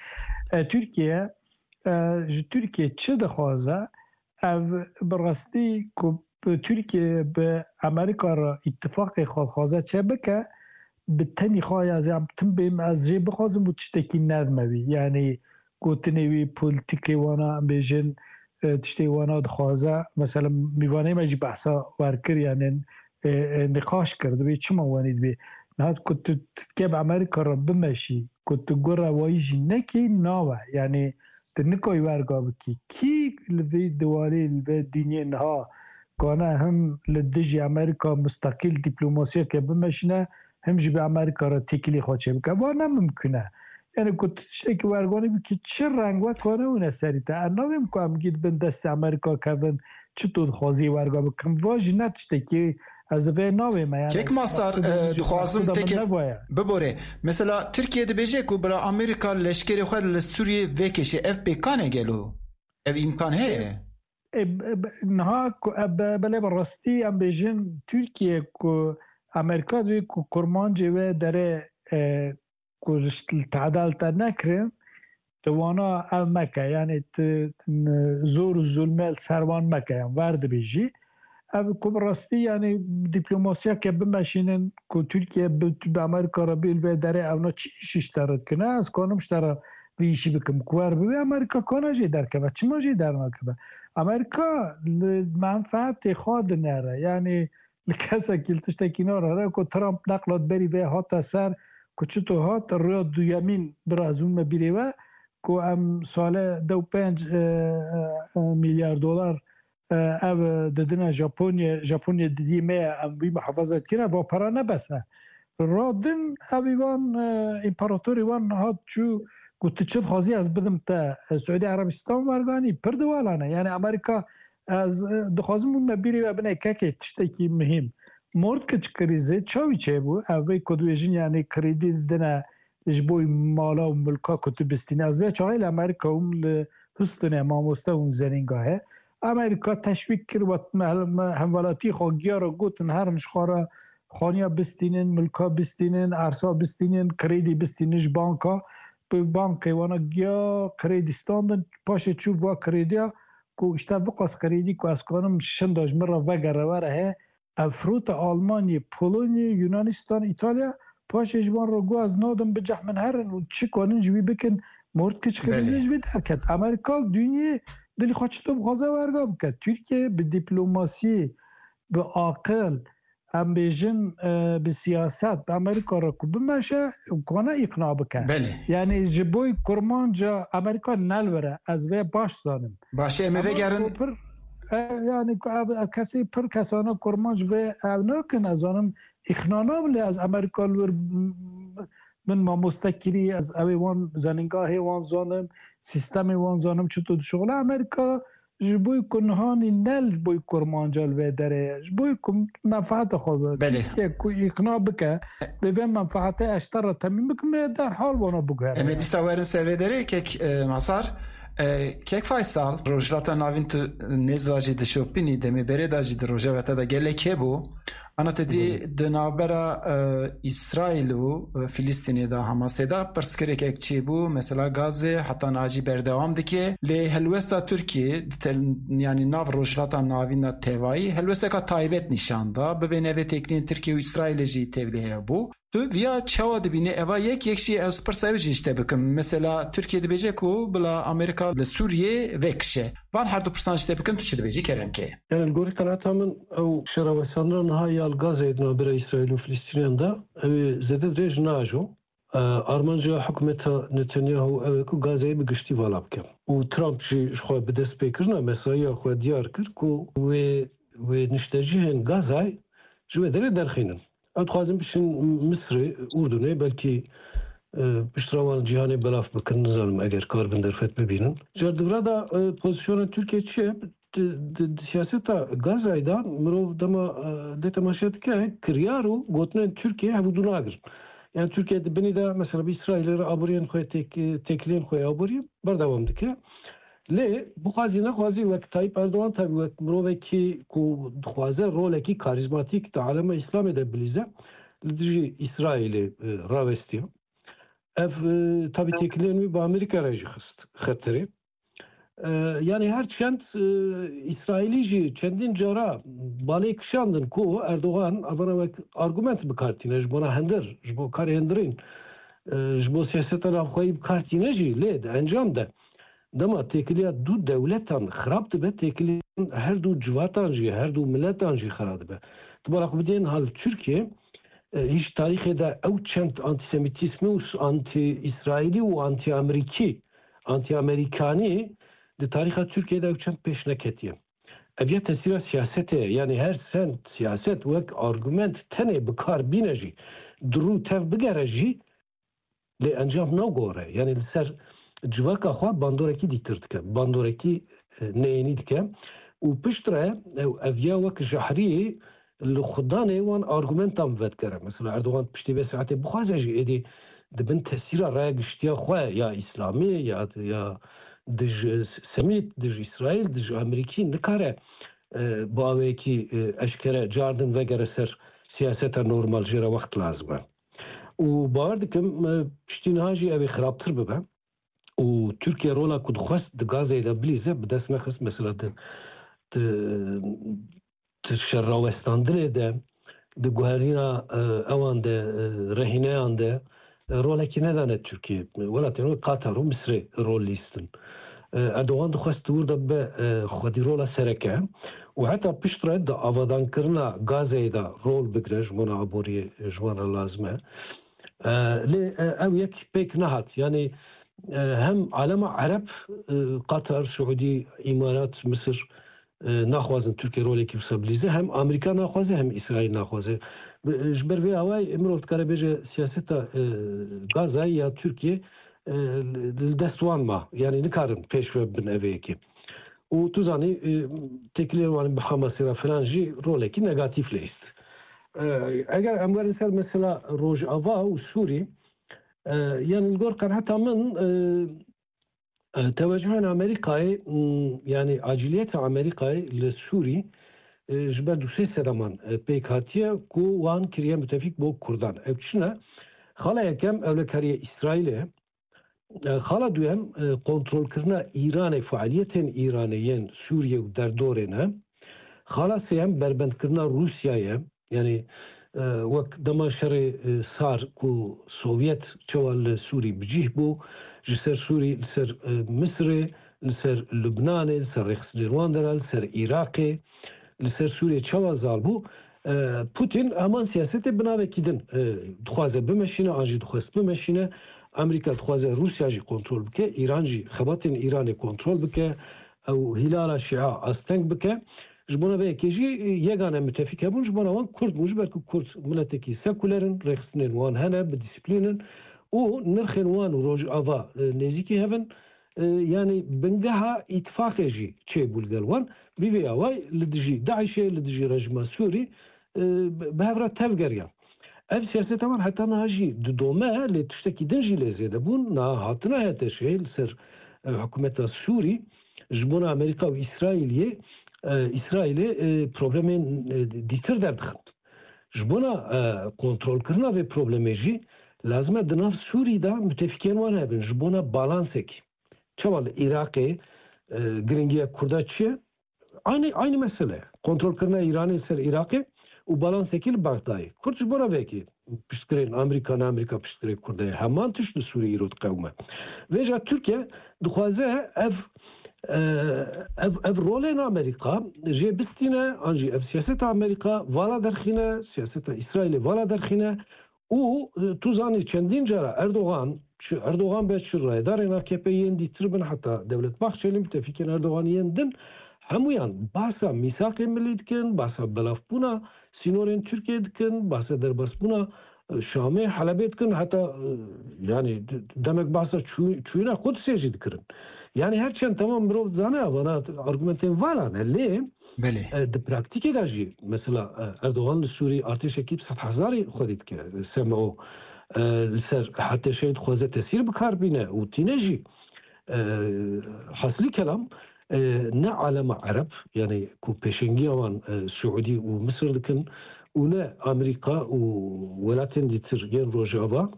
ترکیه چه دخوازه او براستی که ترکیه به امریکا را اتفاق خوازه چه بکه به تنی خواهی از هم تن بیم از جه بخوازم و چشتکی ندموی یعنی گوتنوی پولیتیکی وانا بیشن تشتی وانا دخوازه مثلا میوانه مجی بحثا ورکر یعنی نقاش کرده بی چه موانید بی نهاد کت تکیب امریکا را بمشی کت گو رواییشی نکی ناوه یعنی تنکوی ورگا بکی کی لوی دوالی لوی دینی نها کانه هم لدجی امریکا مستقل دیپلوماسیه که بمشنه همجی به امریکا را تکلی خوچه بکن و نممکنه یعنی کتشتی که ورگانی بکی چه رنگ و کانه اونه سریته اناویم که هم گید بین دست امریکا کردن چطور خوازی ورگا بکن واجی نتشتی که از وی ناویم یعنی یک مصر دخوازم تکی ببوره مثلا ترکیه ده بیجه که برا امریکا لشکری خود لسوریه وکشه اف بیکانه گلو اف امکان هیه نها بله براستی هم بیجن ترکیه که امریکا دوی که کرمانجی و داره تعدال تا نکرم توانا او مکه یعنی زور و ظلمه سروان مکه یعنی ورد بیجی او که براستی یعنی دیپلوماسیا که بمشینن که ترکیه به امریکا را بیل و داره اونا چیش دارد کنه از کانمش داره بیشی بکم کوار ببی امریکا کانا جی در که چه ما جی در نکه امریکا منفعت خود نره یعنی لکسا کلتش تکینا را که ترامپ نقلات بری و هات سر که چطور هات روی دویمین برازون مبیری و که ام سال 2.5 میلیارد دلار او ددن ژاپنیا دیمه ام بی محافظت کنه و پرا نبسه رادن اویوان امپراتوری وان هات چو گوت چه خوازی از بدم تا سعودی عربستان ورگانی پردوالانه یعنی امریکا از دخوازمون مبیری و بنای که تشتکی مهم مورد کچ کریزه چاوی چه بو اوی کدویجین یعنی کریدی دنه جبوی مالا و ملکا کتو بستینه از وی چاقیل امریکا اون لحستنه ماموسته اون زنینگاهه امریکا تشویق کرد و همولاتی خواهگیا را گوتن هر نشخواره خانیا بستینن ملکا بستینن ارسا بستینن کریدی بستینش بانکا به بانک وانا گیا کریدیستاندن پاشه چوب و کریدیا که اشتا بقاس کریدی که از کنم شنداج مرا وگره وره افروت آلمانی پولونی یونانستان ایتالیا پاشه جوان رو گو از نادم به جحمن هرن و چی کنن جوی بکن مورد کچ کریدی جوی درکت امریکا دنیا دلی خواهد چطور بخوازه ورگا بکد ترکیه به دیپلوماسی به عاقل هم بیجن به سیاست به امریکا را کدوم بشه کنه اقناع بکن یعنی جبوی کرمانجا امریکا نلوره از وی باش زانم باشه اموه گرن یعنی کسی پر کسانه کرمانج وی او نکن از آنم اقناع نابله از امریکا لور من ما مستکری از اوی وان زننگاه وان زانم سیستم وان زانم چطور شغل امریکا جبوی کنهانی نل بوی کرمانجال و داره جبوی منفعت خود که اقناع بکه به منفعت اشتر را تمیم بکنه در حال وانا بگره امیدی سوارن سروی داره که مصر که فایسال روجلاتا ناوین تو نزواجی دشوپینی دمی بره داجی در روژه و تا دا گله که بو Ana tedî di navbera İsrail û Filîstînê de Hamasê de pirsgirêkek çêbû mesela Gazê heta nacî berdewam dike lê helwesta Tirkiye yani nav rojhilata navîna tevayî helwesteka taybet nîşan da bi vê nevê têkiliyên Tirkiye û İsraîlê jî tevlî heye bû. Tu via çawa dibînî eva yek jî ez pirsa ew jî ji te bikim. Mesela Tirkiye dibêje ku bila Amerîka li Sûriyê vekişe. Van her du pirsan ji te bikim tu çi dibêjî keremke? Yani Goristanata min ew şeravesandina niha ya Gazê navbera İsraîl û Filîstîniyan da ew zêde dirêj najo. Armanca hikûmeta Netanyahu ew ku Gazeyê bi giştî vala bike. û Trump jî ji xwe bi dest pêkirina mesaiya xwe diyar kir ku wê niştecihên Gazayê ji wê derê derxînin. Ew dixwazin bişin Misrê, Urdunê belkî piştrawan cîhanê belav bikin nizanim eger kar bin derfet bibînin. Car divra da pozisyona Tirkiye çi ye? Siyaseta Gazayê da mirov dema dê temaşe dike kiryar û gotinên Tirkiye hevû du nagirin. Yani Türkiye'de beni de mesela bir İsrail'lere aboriyen koyu tekliyen koyu aboriyen berdewam dike. Le bu hazine xwazi vek Tayyip Erdoğan tabi vek miroveki ku dixwaze roleki karizmatik de aleme İslam edebilize lidiji İsrail'i ravestiye. Ev tabi tekliyen mi bu Amerika reji xeteri. Yani her çend İsrailici çendin cara balay kışandın ku Erdoğan avana vek argument bikartine jbona hender jbo kar henderin jbo siyaseten avxayı bikartine jî lê de encam de dema tekiliya du devletan xirab dibe tekiliya her du civatan jî her du milletan jî xirab dibe. Tibara bidên hal Türkiye hiç tarihê de ew çend antisemitîsmi û anti-İsrailî û anti-Amerîkî anti-Amerikanî di tariha Türkiye'de uçan peş neketiye. Eviye tesira siyasete yani her sen siyaset vek argument tene bikar bineji duru tev bigereji le encam ne gore yani ser civaka xwa bandoreki diktirtike bandoreki neyeni dike u piştre eviye vek jahri li xudan evan argumentam vedkere mesela Erdoğan pişti ve saate bu xazeji edi dibin tesira raya giştiya xwa ya İslami ya dij Semit, dij İsrail, dij Amerikî nikare baveki eşkere cardın ve gereser siyaseta normal jera vakt lazım. U bavar dikim piştîniha jî ev xirabtir bibe. U Türkiye rola ku dixwest di Gazeyê de bilîze bi dest nexist mesela di şerrawestandinê de di guherîna ewan de rehîneyan de rolekî nedane Türkiye. Welatên Katar û Misrê rol lîstin. Erdoğan dixwest burada be xwedî rola sereke û heta piştre de avadankirina Gazeyê de rol bigire ji bona aboriyê ji wan lazim e. Lê ew yek pêk nehat yani hem alema Arab Katar, Suudi, İmarat, Mısır naxwazin Türkiye rolekî bisabilize hem Amerika naxwaze hem İsrail naxwaze. Ji ber vê awayê mirov dikare bêje siyaseta Gazayê ya Türkiye destwan ma yani nikarin pêşve bin evêyekê. û tu zanî tekliyên wan bi Hamasê filan jî rolekî negatif lêst. Eger em werin ser mesela Rojava û Sûrî yani li gor kan heta min teveccühên Amerîkayê yani aciliyeta Amerîkayê li Sûrî ji ber du sê sedaman pêk hatiye ku wan kiriye müttefîk bo Kurdan. Ev çi ne? Xala yekem ewlekariye İsraîlê xala duyem kontrolkirina İranê faaliyetên İraniyên Sûriye û derdorê ne. Xala sêyem berbendkirina Rusyayê yani wek dema şerê sar ku Sovyet çawa li Sûrî bicih bû ji ser Sûrî li ser Misrê li ser Lubnanê li ser Rexsînêrwan li ser Iraqê li ser Sûriye çawa zal bû Putin heman siyasetê binavekî din dixwaze bimeşîne an jî dixwest bimeşîne Amerika dixwaze Rusya jî kontrol bike İran jî xebatên İranê kontrol bike ew hilala şia asteng bike ji bona vêyekê jî yegane müttefîk hebûn ji bona wan Kurd bûn ji ber ku Kurd miletekî sekûlerin rexsînên wan hene bi dîsîplînin û nirxên wan û Rojava nêzîkî hebin yani bingeha îtifaqê jî çêbû li gel wan bi vê awayê li dijî Daişê li dijî rejima Sûrî bi hevra tev geriyan. Ev siyaseta wan heta niha jî di dome lê tiştekî din jî lê zêde bûn niha hatina hete şê li ser hikûmeta Sûrî ji bona Amerîka û İsraîlê problemên dîtir derdixin. جبنا کنترل کردن به پروبلمجی لازمه دناف سوری دا متفکین وانه بین جبنا بالانسک چوال عراق گرینگی کرده چیه aynı mesele kontrol kردن ایرانی سر عراق و بالانسکی لباغدای کرد جبنا بکی پشتگرین امریکا پشتگری کرده همان تشت سوری ایرود قومه ویجا ترکیه دخوازه ev rolên Amerika jê bistîne an jî ev siyaseta Amerika vala derxîne siyaseta İsrailê vala derxîne û tu zanî çendîn cara Erdogan be çi rêdarên AKP yên dîtir bin heta Devletbax Çelî müttefikên Erdogan yên din hemûyan bahsa mîsaqê millî dikin bahsa belavbûna sînorên Tirkiye dikin bahsa derbasbûna Şamê Helebê dikin heta yani demek bahsa çûyîna Qudsê jî dikirin yani herçend tamam mirov zane bana argumentên vala ne lê di praktikê de jî mesela Erdogan li Sûrî artêşekî 100,000 xwedî dike SMO li ser hetêşeyê dixwaze tesîr bikar bîne û tîne jî hasilî kelam ne alema Ereb yani ku pêşengiya wan Suudî û Misir dikin û ne Amerîka û welatên dîtir yên Rojava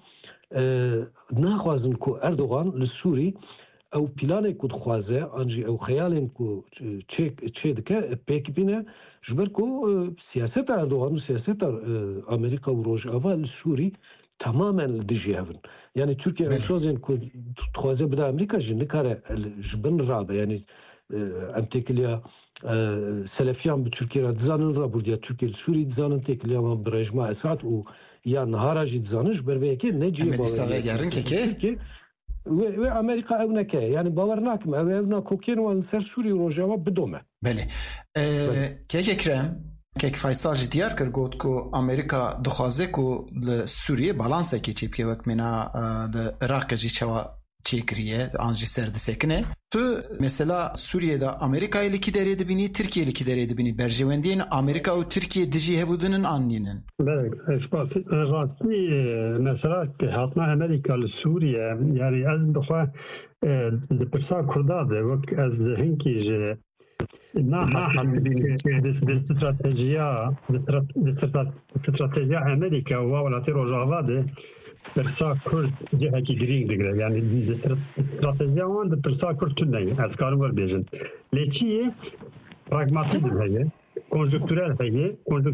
naxwazin ku Erdogan li Sûrî ew planê ku dixwaze an jî ew xeyalên ku çê dike pêk bîne ji ber ku siyaseta Erdogan û siyaseta Amerîka û Rojava li Sûrî tamamen li dijî hevin yani Türkiye ew şozên ku dixwaze bide Amerîka jî nikare ji bin rabe yani em têkiliya Selefiyan bi Türkiye re dizanin rabûrdiya Türkiye li Sûrî dizanin têkiliya wan bi rejima Esad û ya nihara jî dizanin ji ber vê yekê ne cî Türkiye ve Amerika ev neke yani bawer nakim ev na kokên wan ser Sûrî û Rojava bidome. Belê. Kek Ekrem, kek Faysal jî diyar kir got ku Amerika dixwaze ku li Sûriyê balansekê çêbike wek mîna li Iraqê jî çawa çêkiriye an jî ser disekine. Tu mesela Sûriyê de Amerikayê li kî derê dibînî Tirkiye li kî derê dibînî berjewendiyên Amerika û Tirkiye dijî hevûdinin anînin. Rastî mesela hatma Amerika li Sûriye yani ez dixwe di pirsa Kurda de wek ez hinkî ji stratejiya Amerika û welatê Rojava de pirsa Kurd cihekî girîng digire yani stratejiya wan di pirsa Kurd tune ez karim werbêjin lê çi ye pragmatizm heye konjüktürel heye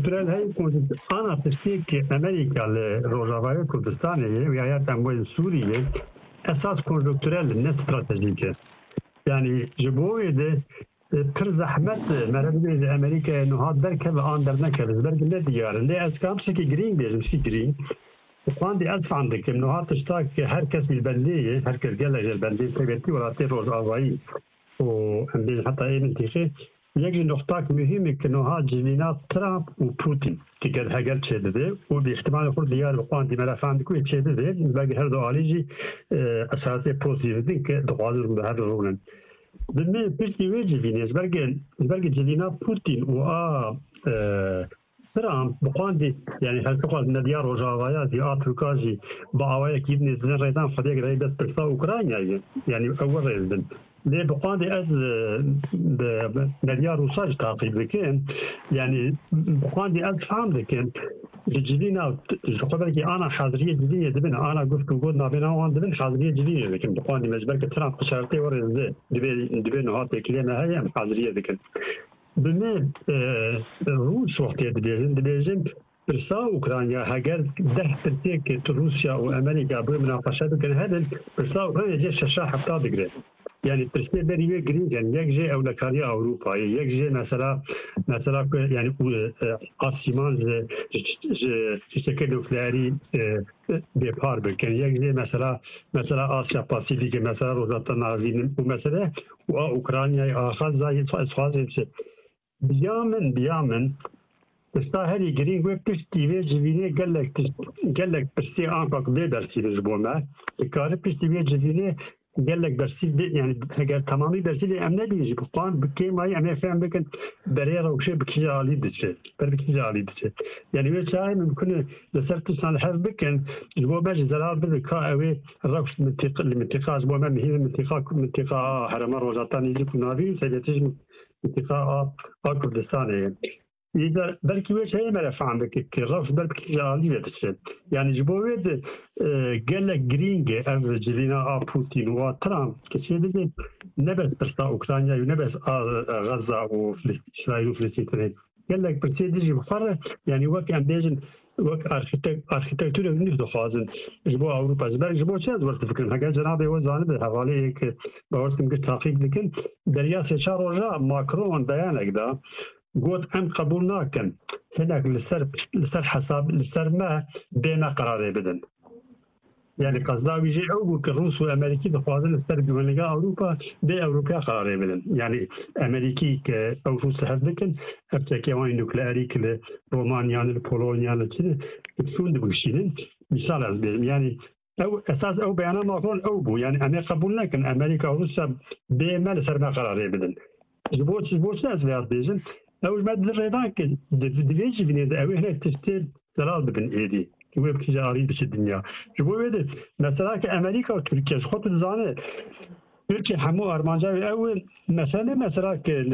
ana tirsiyekî Amerika li Rojavayê Kurdistanê ye yatem wê Sûriyê esas konjüktürel ne stratejîk e yani ji bo wê de pir zehmet merhebê Amerika'ya nihat derkeve an dernekeve belki ne diyarın lê ez karim şekî girîng bêjim şî girîng Xwandî ez fehm dikim niha tişta ki herkes bilbendiyê herkes gelek jilbendî pêwetî welatê Rojavayî û em bêjin heta ê mintîxê yek jî noxtak mühim ki niha civîna Trump û Putin ki gel heger çêdibê û bi ihtimalê xwe diyar bi xwandî me re fehm diku çêdibê belki her du alî jî esasê pozitif din ki dixwazin bi her rûnin bi me piştî wê civînê ji bergê civîna Putin û a Trump bixwandî yani her xwaz nedya Rojavaya zî a Tirka jî bi awayekî ibnê zin rêdan xwediyek rê dest pirsa Ukraynayê yani ew rêz bin lê bixwandî ez nedya Rûsa jî taqîb dikim yani bixwandî ez fehm dikim ji civîna ji xwe belkî ana xeziriyê civînê dibin ana guftûgû navbêna wan dibin xeziriyê civînê dikim bixwandî me ji ber Trump şertê were zê divê niha têkiliyê me heye em xeziriyê dikin bi me Rûs wextê dibêjin pirsa Ukrayna heger deh tirsiyekê tu Rusya û Amerîka bi münaqeşe bikin hebin pirsa Ukrayna jê şeşa hefta digire yani tirsiyê berî wê girîng yek jê ewlekariya Ewropayê yek jê mesela yani asîman ji tiştekê nukleerî bêpar bikin yek jê mesela Asya Pasîfikê mesela Rojata Navîn û mesele û a Ukraynayê axazayê xwazê bise biya min Pişta herî girîng wê piştî wê civînê gelek pirsê ankak vê bersîv ji bo me dikare piştî wê civînê gelek bersîv yani heger tamamî bersîvê em nebîn jî bixwan bi kêmayî em ê fehm bikin berê rewşê bi kîja alî diçe bi kîja alî diçe yani wê çayê mümkün e li ser tiştan hev bikin ji bo me jî zerar bide ka ew ê rewş li mintîqa ji bo me mihîr mintîqa herêma Rojata Nîzî ku navî Sovyetî ji mintîqa a Kurdistanê ye إذا بلكي وش هي ما فهمك كرف بلكي جالية تشد يعني جبويد قال لك جرينج أفرجلينا بوتين وترامب كشيء نبس برسا أوكرانيا ونبس غزة وإسرائيل وفلسطين قال لك برسيدجي بفرق يعني وقت أمبيجن وقت أركيتكتورة نفسه خازن جبوا أوروبا جبوا شيء دورت فكرة حاجة جنابي وزانه حوالي بورتم قلت تحقيق لكن درياس شهر رجع ماكرون بيانك ده قلت أم قبول ناكن هناك لسر حساب لسر ما بين قرار بدن يعني قصداوي جي أو كروس وأمريكي دخوازن لسر بيونجا أوروبا بي أوروبا قرار بدن يعني أمريكي أو روس هذكن أبتكيوان نوكليري كرومانيا البولونيا كده بتسون دبوشينين مثال عزبي يعني أو أساس أو بيانا ماكرون أو بو يعني أنا قبول لكن أمريكا وروسيا بي ما لسر ما قرار بدن جبوت ناس بيان أول ما درينا كده دفيج بني أوي هنا تشتري زلال بن إيدي هو بتجاري بش الدنيا جبوا بيد مثلا كأمريكا وتركيا خط الزانة تركيا حمو أرمانجا أول مثلا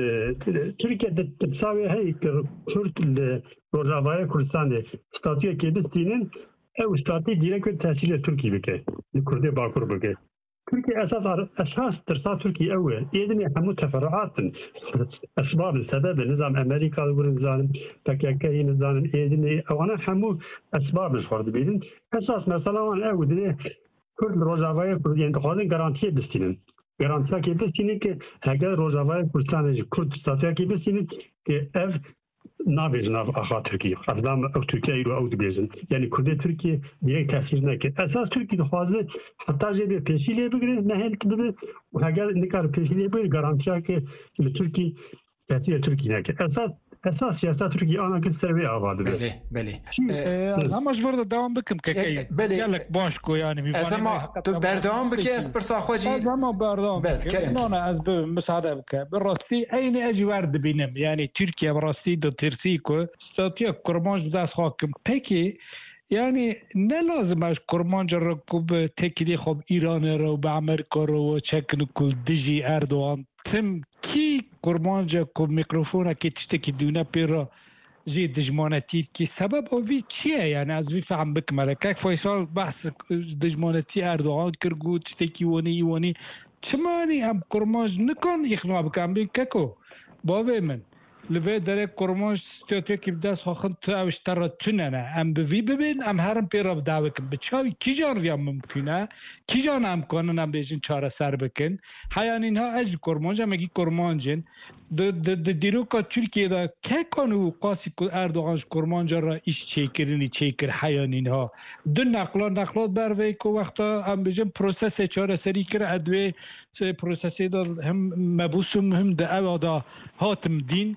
تركيا تساوي هاي كرت الروجافايا كردستان استاتيا كيدستينن أو استاتي ديرك تأثير تركي بكى الكردي باكور بكى تركيا أساس ترسا تركيا أول إذن حمو تفرعات أسباب السبب نظام أمريكا ونظام تكاكي نظام إذن أو أنا حمو أسباب الفرد بيدن أساس مثلا أنا أول ده كل روجافايا كل يعني تقاضي جارانتية بستينن جارانتيا كي بستينن كهجر روجافايا كردستان كرد استاتيا كي بستينن كأف نابيزن أخا تركيا أفضل أو تركيا أو دبيزن يعني كل تركيا ديك تأثير نك أساس تركيا دخوازه حتى جبه بيشيله بقدر نهل كده وهاجر نكار بيشيله بقدر جارانتيا كه لتركيا تأثير تركيا نك أساس سياسة تركيا أنا كسر آباد بله همش برضه دوام بكم كي قالك باشكو يعني أسمع بردوام بكي أسبرسا خوجي أسمع بردوام أنا أسبب مساعدة بك بالراسي أين أجي ورد بينم يعني تركيا بالراسي دو ترسيكو استاتيا كرمانج بدأس حاكم بكي يعني نلازم اش كرمانج ركوب تكلي خب إيران رو بأمريكا رو وشكل كل دجي أردوغان تم كي كرمانج كوب ميكروفونا كي تشتكي دونا بيرا جي دجمانتي كي سبب او في چيه يعني از في فهم بكمله كيف فيصل بحث دجمانتي أردوغان كرغو تشتكي وني چماني ام كرمانج نكون يخنوا بكم بين كاكو بابي من لفه داره کرمانش استاتیک بدست خواهند تو اشترا تننه ام بوی ببین ام هرم پیرا بدعوه کن بچاوی کی جان ویا ممکنه کی جان هم کنن ام بیشین چاره سر بکن حیان اینها از کرمانج هم اگه کرمانجن دیرو که ترکیه دا که کنو قاسی که اردوغانش کرمانج را ایش چیکرینی چیکر حیان اینها دو نقلات بروی که وقتا ام بیشین پروسس چاره سری کر ادوی پروسسی دا هم مبوسم هم دا اوادا هاتم دین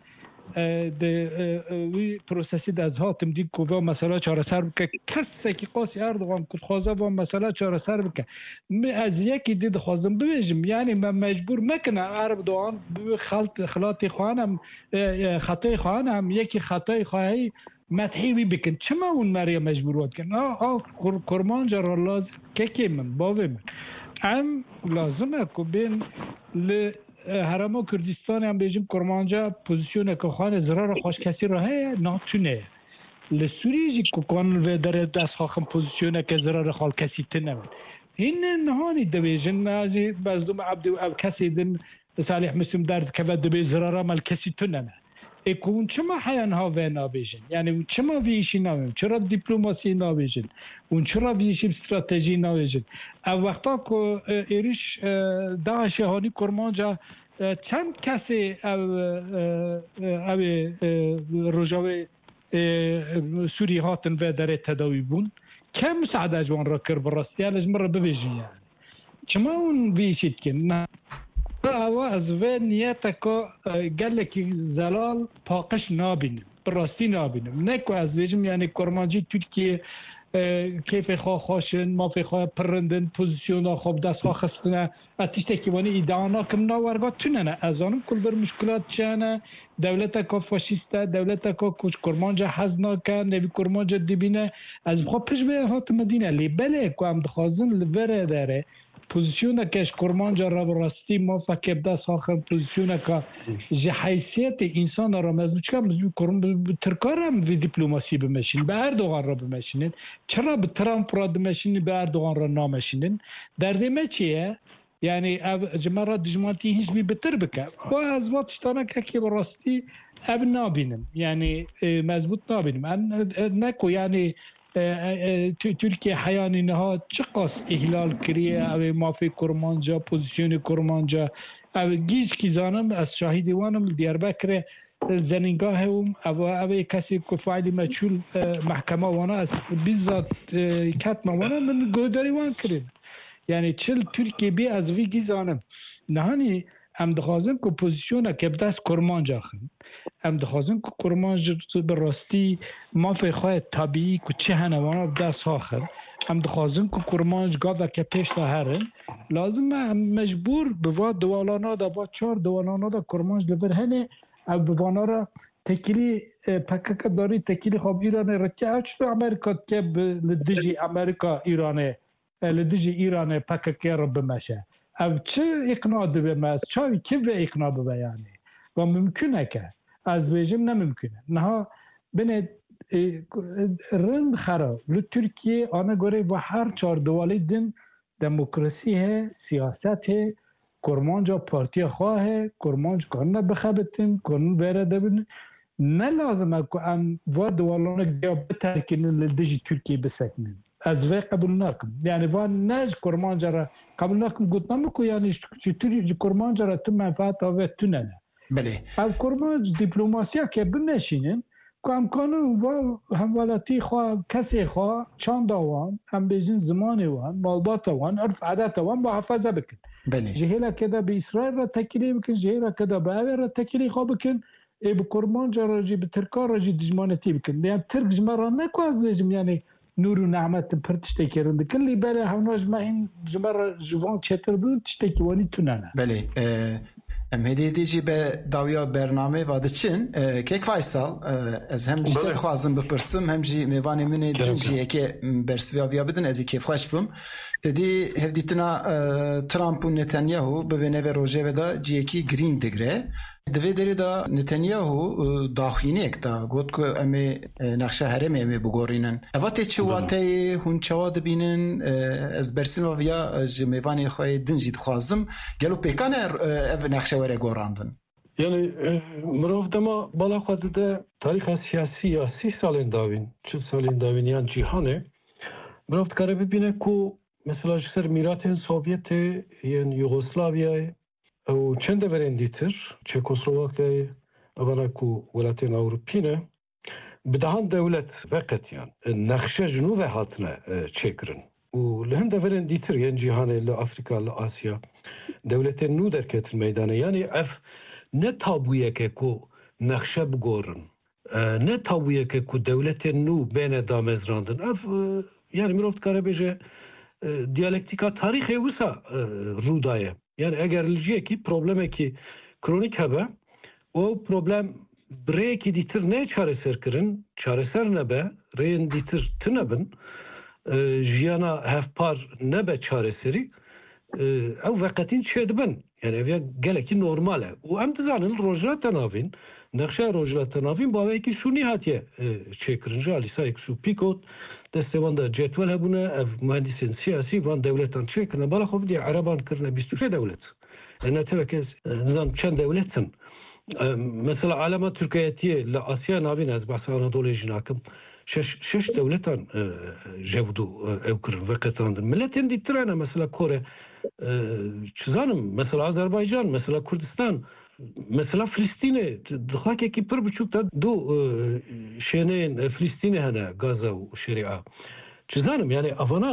وی پروسسی از هاتم دید که با مسئله چاره سر بکه کسی که قاسی اردوغان کد خوازه با مسئله چاره سر بکه از یکی دید خوازم ببیجم یعنی من مجبور مکنه اردوغان خلاطی خواهنم خطای خواهنم یکی خطای خواهی مدحیوی بکن چما اون مریا مجبور کن کرمانج را لازم که من باوی من ام لازمه که بین هرما کردستان هم بیجیم کرمانجا پوزیشن که خانه زرار خوش کسی راه ناتونه لسوریجی که قانون و در دست خواهم پوزیشن که زرار خال کسی تنم این نهانی دویجن نازی بازدوم عبد او کسی دن صالح مسلم درد که بعد دوی زرار مال کسی تنم اکون چما حیان ها و نابیجن یعنی چما ویشی نابیجن چرا دیپلماسی نابیجن اون چرا ویشی استراتژی نابیجن او وقتا که ایریش داعش هانی کرمانجا چند کسی او رجاوی سوری هاتن و در تداوی بون که مساعده جوان را کر براستی هلش مرا ببیجن یعنی چما اون ویشید که نه او از و نیت که گلکی زلال پاقش نابینم براستی نابینم نه که از ویجم یعنی کرمانجی ترکیه کیف خواشن ما فی خواه پرندن پوزیسیونا خوب دست خواه خستنه اتیشته که وانی ایدانا کم ناورگا توننه از آنم کل بر مشکلات چانه دولتا که فاشیسته دولتا که کچ کرمانجا حزنا که نوی کرمانجا دبینه از بخواه پیش به هات مدینه لی بله که هم دخوازن لبره داره پوزیسیون کش کرمانجا را براستی ما فکر دست آخر پوزیسیون که جه حیثیت انسان را مزمون چکم ترکار هم وی دیپلوماسی بمشین به اردوغان را بمشینین چرا به ترامپ را بمشینین به اردوغان را نامشینین دردمه چیه؟ یعنی جمعه دجمانتی هیچ بی بتر بکن با از وقتشتانه که براستی اب نابینم یعنی مضبوط نابینم نکو یعنی ترکیه حیانی نها چه قاس احلال کریه او مافی کرمانجا پوزیسیون کرمانجا او گیج کی زانم از شاهدیوانم دیاربکر زنینگاه او کسی که فعلی مجهول محکمه وانا از بیزاد کتمه وانا من گوداری وان کریم یعنی چل ترکیه بی از وی گیزانم نهانی ام دخوازم که پوزیسیون که بدست کرمانجا خیم ام دخوازم که کرمانجا به راستی مافی خواهد طبیعی که چه هنوانا بدست آخر ام دخوازم که کرمانج گاوه که پیش تا هرن لازم ام مجبور بوا دوالانا دا با 4 دوالانا دا کرمانج لبر هنه ام بوانا را تکیلی پکک داری تکیلی خواب ایرانه رکه اچتو امریکا که لدیجی امریکا ایرانه لدیجی ایرانه پکک را بمشه او چه اقناع دوه ماست چاوی که به اقناع بوه یعنی و ممکنه که از ویجم نممکنه نها بینه رند خراب ترکیه آنه گوره و هر 4 دوالی دن دموکراسی ہے سیاست ہے کرمانجا پارتی خواه ہے کرمانج کنه بخبتن کنه بیره دبن نه لازمه که ام و دوالانه گیا بترکنن لدیجی ترکیه بسکنن از وی قبول نکن یعنی وان نج کرمانجا را قبول نکن گفت نمیکو یعنی چطوری کرمانجا را تو منفعت آوه تو نه بله از کرمانج دیپلوماسیا که بنشینن که امکانو و همولاتی خواه کسی خواه چند وان هم بیزین زمانی وان مالبات وان عرف عادت وان محافظه بکن بله جهیلا که دا به اسرائیل را تکیلی بکن جهیلا که دا به اوه را تکیلی خواه بکن ای به کرمانجا را جی به ترکار را جی دجمانتی بکن یعنی ترک جمع را نکو از دیجم یعنی نور و نعمت پر تشتکی رنده کلی بله هوناش ما این جمع را جوان چطر بود تشتکی وانی تو نه بله ام هدیه دیجی به داویا برنامه واده چین که فایسال از هم جیده خوازم بپرسم هم جی میوانی منی دنجی که برسویا بیا بدن از که خوش بم تدی هفدیتنا ترامپ و نتانیاهو به ونوه روژه ودا جی که گرین دگره دوی داری دا نتانیاهو داخینیک دا گوت که امی نقشه هرمی امی بگورینن اواتی چه واتی هون چوا دبینن از برسیم و ویا جمیوانی خواهی دنجی دخوازم گلو پیکان او نقشه وره گوراندن یعنی مروف دما بالا خواهد ده تاریخ سیاسی یا 30 سالین داوین 40 سالین داوین یان جیهانه مروف دکاره ببینه که مثلا جسر میرات سوویت یعنی یوگسلاویای او چند ورن دیتر چکسلواکیای اونا کو ولایتین اروپینه بدهان دولت وقتیان نقشه جنوب هاتنه چکرن و لهم ورن دیتر یعنی جهان لافریقا لآسیا دولت نو درکت میدانه یعنی اف نه تابویه که کو نقشه بگورن نه تابویه که کو دولت نو بین دامزراندن اف یعنی میرفت کاره بجه دیالکتیکا تاریخ وسا رودایه yani eğer ki probleme ki kronik hebe o problem bre ki ditir ne çareser kirin çareser ne be reyin ditir tınabın jiyana hefpar ne be çareseri ev vakatin çedbin yani ev geleki normale o em tizanın rojla tanavin nakşa rojla tanavin bu ki şuni hatiye çekirin jalisa eksu pikot دستوان جدول هبونه اف مهندسین سیاسی وان دولتان چه کنه بالا خوب دی عربان کرنه 23 دولت لأن تبكز نظام چند دولتن مثلا علامة تركياتية لآسيا نابين از بحث أناضولي جناكم شش دولتان جودو او کرن وقتان ملتين دي ترانا مثلا كوريا چزانم مثلا آذربایجان مثلا کردستان مثلا فلسطین دخواهی که پر بچوک تا دو شینین فلسطین هنه غزه و شریعه چیزانم یعنی افانا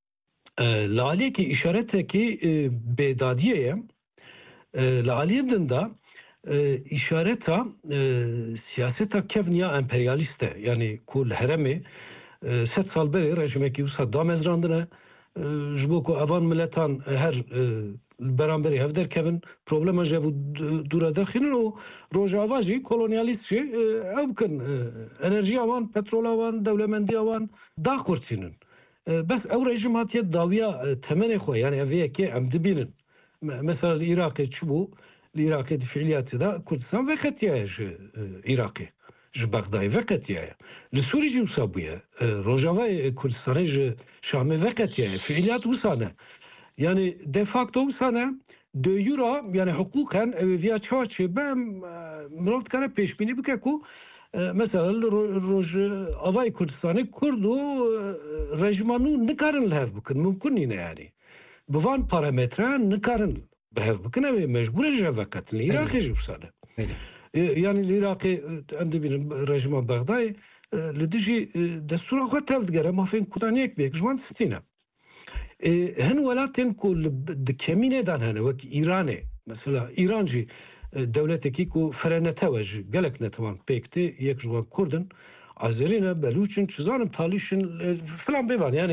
لعالیه که اشارته که بیدادیه لعالیه دنده اشارته سیاسته کفنیا امپریالیسته یعنی کل هرمه 7 سال بری رژیمه که وسط دامزراندنه جبو که اوان ملتان هر برانبری هفدر کبن پروبلم جبو دورا دخینن و روژ آواجی کولونیالیست شی او بکن انرژی آوان پترول آوان دولمندی آوان دا کرسینن بس او رژیم هاتیه داویا تمنه خو يعني اوی که ام دبینن مثلا العراق تشبو العراق فعاليات دا كردستان وقتيه عراقي ج بغداد وقتيه لسوري جو صابيه روجاوا كردستان ج شام وقتيه فعاليات وسانه يعني دي فاكتو وسانه دو يورا يعني حقوقا ويا تشارتش بام مرات كان پیش بینی بك کو مثلا روج اوای كردستان كردو رژیمانو نکارن لهف بکن ممکن نه يعني بوان پارامتران نکارن بهف بکن و مجبور جوکت العراق جوسانه يعني العراق عندي بين رژیم بغداد لديجي دستور خو تفدگره ما فين كوتانيك بيك جوان ستينا هن ولاتن كل دكمينه دان هنا وك ايرانه مثلا ايرانجي دولتکی کو فرنته وج گلک نتوان پکتی یک جوان کردن ازرینه بلوچن چزانم تالیشن فلان بيبان يعني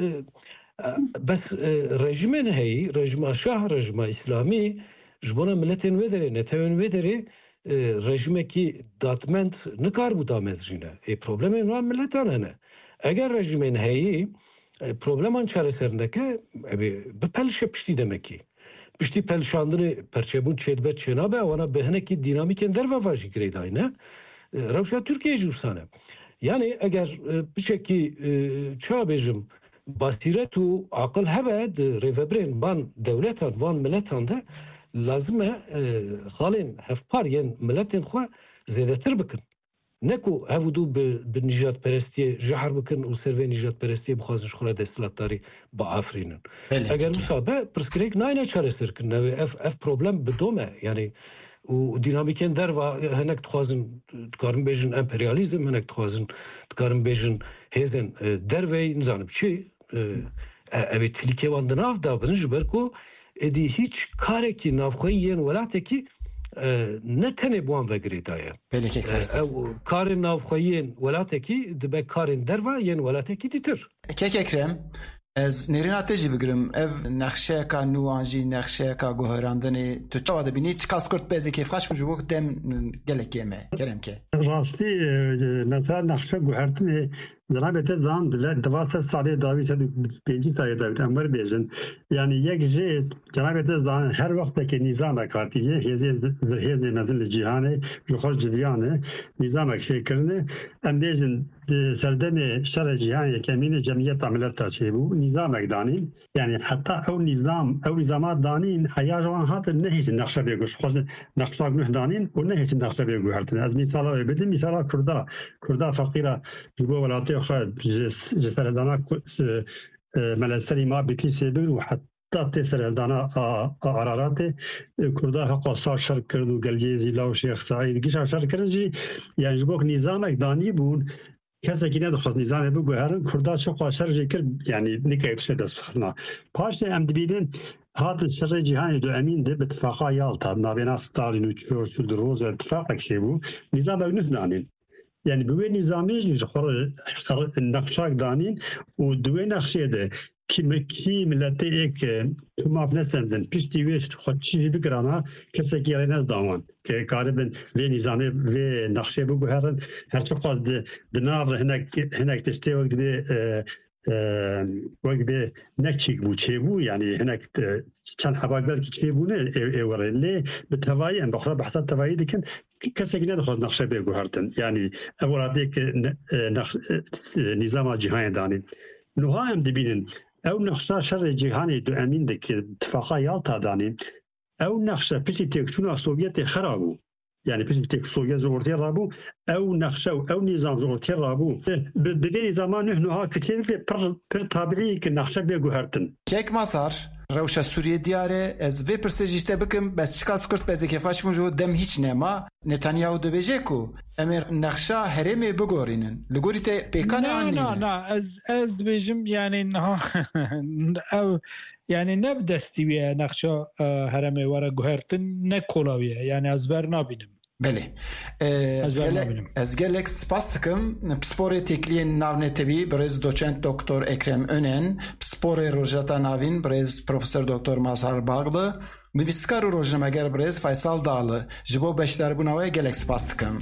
بس رژیمن هی رژیم شاه رژیم اسلامی جبونا ملتن ودره نتوان ودره رژیمی کی داتمنت نکار بود آمدجینه ای پروبلمی نوع ملتان هنه اگر رژیمن هی پروبلمان چاره سرنده که بپلش پشتی دمکی پشتی پلشاندن پرچبون چیدبه چنابه وانا بهنه کی دینامیکن در وفاجی کرید aynı روشا ترکیه جورسانه yani eğer bişeki çabejim basiret u akıl hebe revebren van devletan van milletan da lazım halin hafpar yen milletin xwa zedetir bikin neko evudu bi nijat perestiye jahar bikin u serve nijat perestiye bixwazin xura destlatdari ba afrinin eğer musabe preskrek nayne çaresir kin ve f problem bidome yani و دینامیکن در و هنک تخوازن تکارم بیشن امپریالیزم هنک تخوازن تکارم بیشن هزن در وی نزانم چی evet tilike van danav da bınj berko edi hiç kare ki navxoy yen welate ki ne tane buan vegridaya belki kare navxoy yen welate ki dibe kare derva yen welate ki ditir kek ekrem از نرینات جی بگرم اف نقشه کا نوانجی نقشه کا گوهراندنی تو چاوا دبینی چکاس کرد بازی کیف خاش مجبور دم گلکیمه کرم که راستی مثلا نقشه گوهرتنی زنابت زان دواسه سالی داوی شد پنجی سالی داوی امر بیزن یعنی یک جه جنابت زان هر وقت که نظام کارتیه هزی نزل جهانه جوخر جدیانه نظام شکرنه ام بیزن سردم شر جهان کمین جمعیت عملت تشیبو نظام دانین yani hatta o nizama danin hayajan hat nehiç naqşa beguş xoş naqşa güh danin o nehiç naqşa beguh hartın az misala bedim misala kurda fakira bu velatı xad cesaredana meleseri ma bikisi bir hatta cesaredana araratı kurda haqa saşar kurdu gelgezi lav şeyh said gişa şar kırıcı yani bu nizam dani bu کسی که ندخواست نظام بگوهرن کرده چه قاشر جکر یعنی نکایب شده سخنا پاشته ام دبیدن هات شر جهانی دو امین ده باتفاقا یالتا نابینا ستالین و چورسول دروز اتفاق اکشی بو نظام اگنف دانین yani bu nizami naqşak danin o duve naqşe de ki millete ek tümaf nesenden pişti ve xotçi bir grana kesek yerine davan ki garibin ve nizami ve naqşe bu herin her çok az de nav henek teste وقتی نکچیک بود چه بود یعنی هنگ چند حباگدار که چه بود نه اورلی به توایی ام بخشا بحثات توایی دیکن کسی که ندخواست نقشه بگو هرتن یعنی اوراتی که نظام جهانی دانید نوها هم دبینن او نقشه شر جهانی دو امین ده که اتفاقا یالتا دانید او نقشه پیسی تکسون سوویت خرابو yani bizim tek Sovyet ortaya rabu ev nakşe ev nizam ortaya rabu bir zaman nuha kesinlikle per tabii ki nakşe bir guhertin kek masar Rewşa Suriye diyare ez ve persejiste bikim bes çıkas kurt beze kefaş mujo dem hiç nema Netanyahu döbeje ku emir nakşa hereme bugorinin ligorite pekane anne ez dibejim yani ev yani ne destiye nakşa hereme vara guhertin ne kolaviye yani az ver nabinim بله از گلک سپاس دکم پسپور تکلی ناونتوی برز دوچنت دکتر اکرم önен پسپور روجتا ناوین برز پروفسور دکتر مازهر باغlı نویسکار و روزنامه‌گر برز فیصل داlı جبو بشداربوناوی گلک سپاس دکم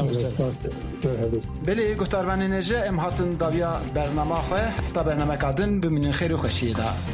بله گفتاروان نجه ام هاتن داویا برنامه خواه تا برنامه کادن بمینین خیر و خوشیده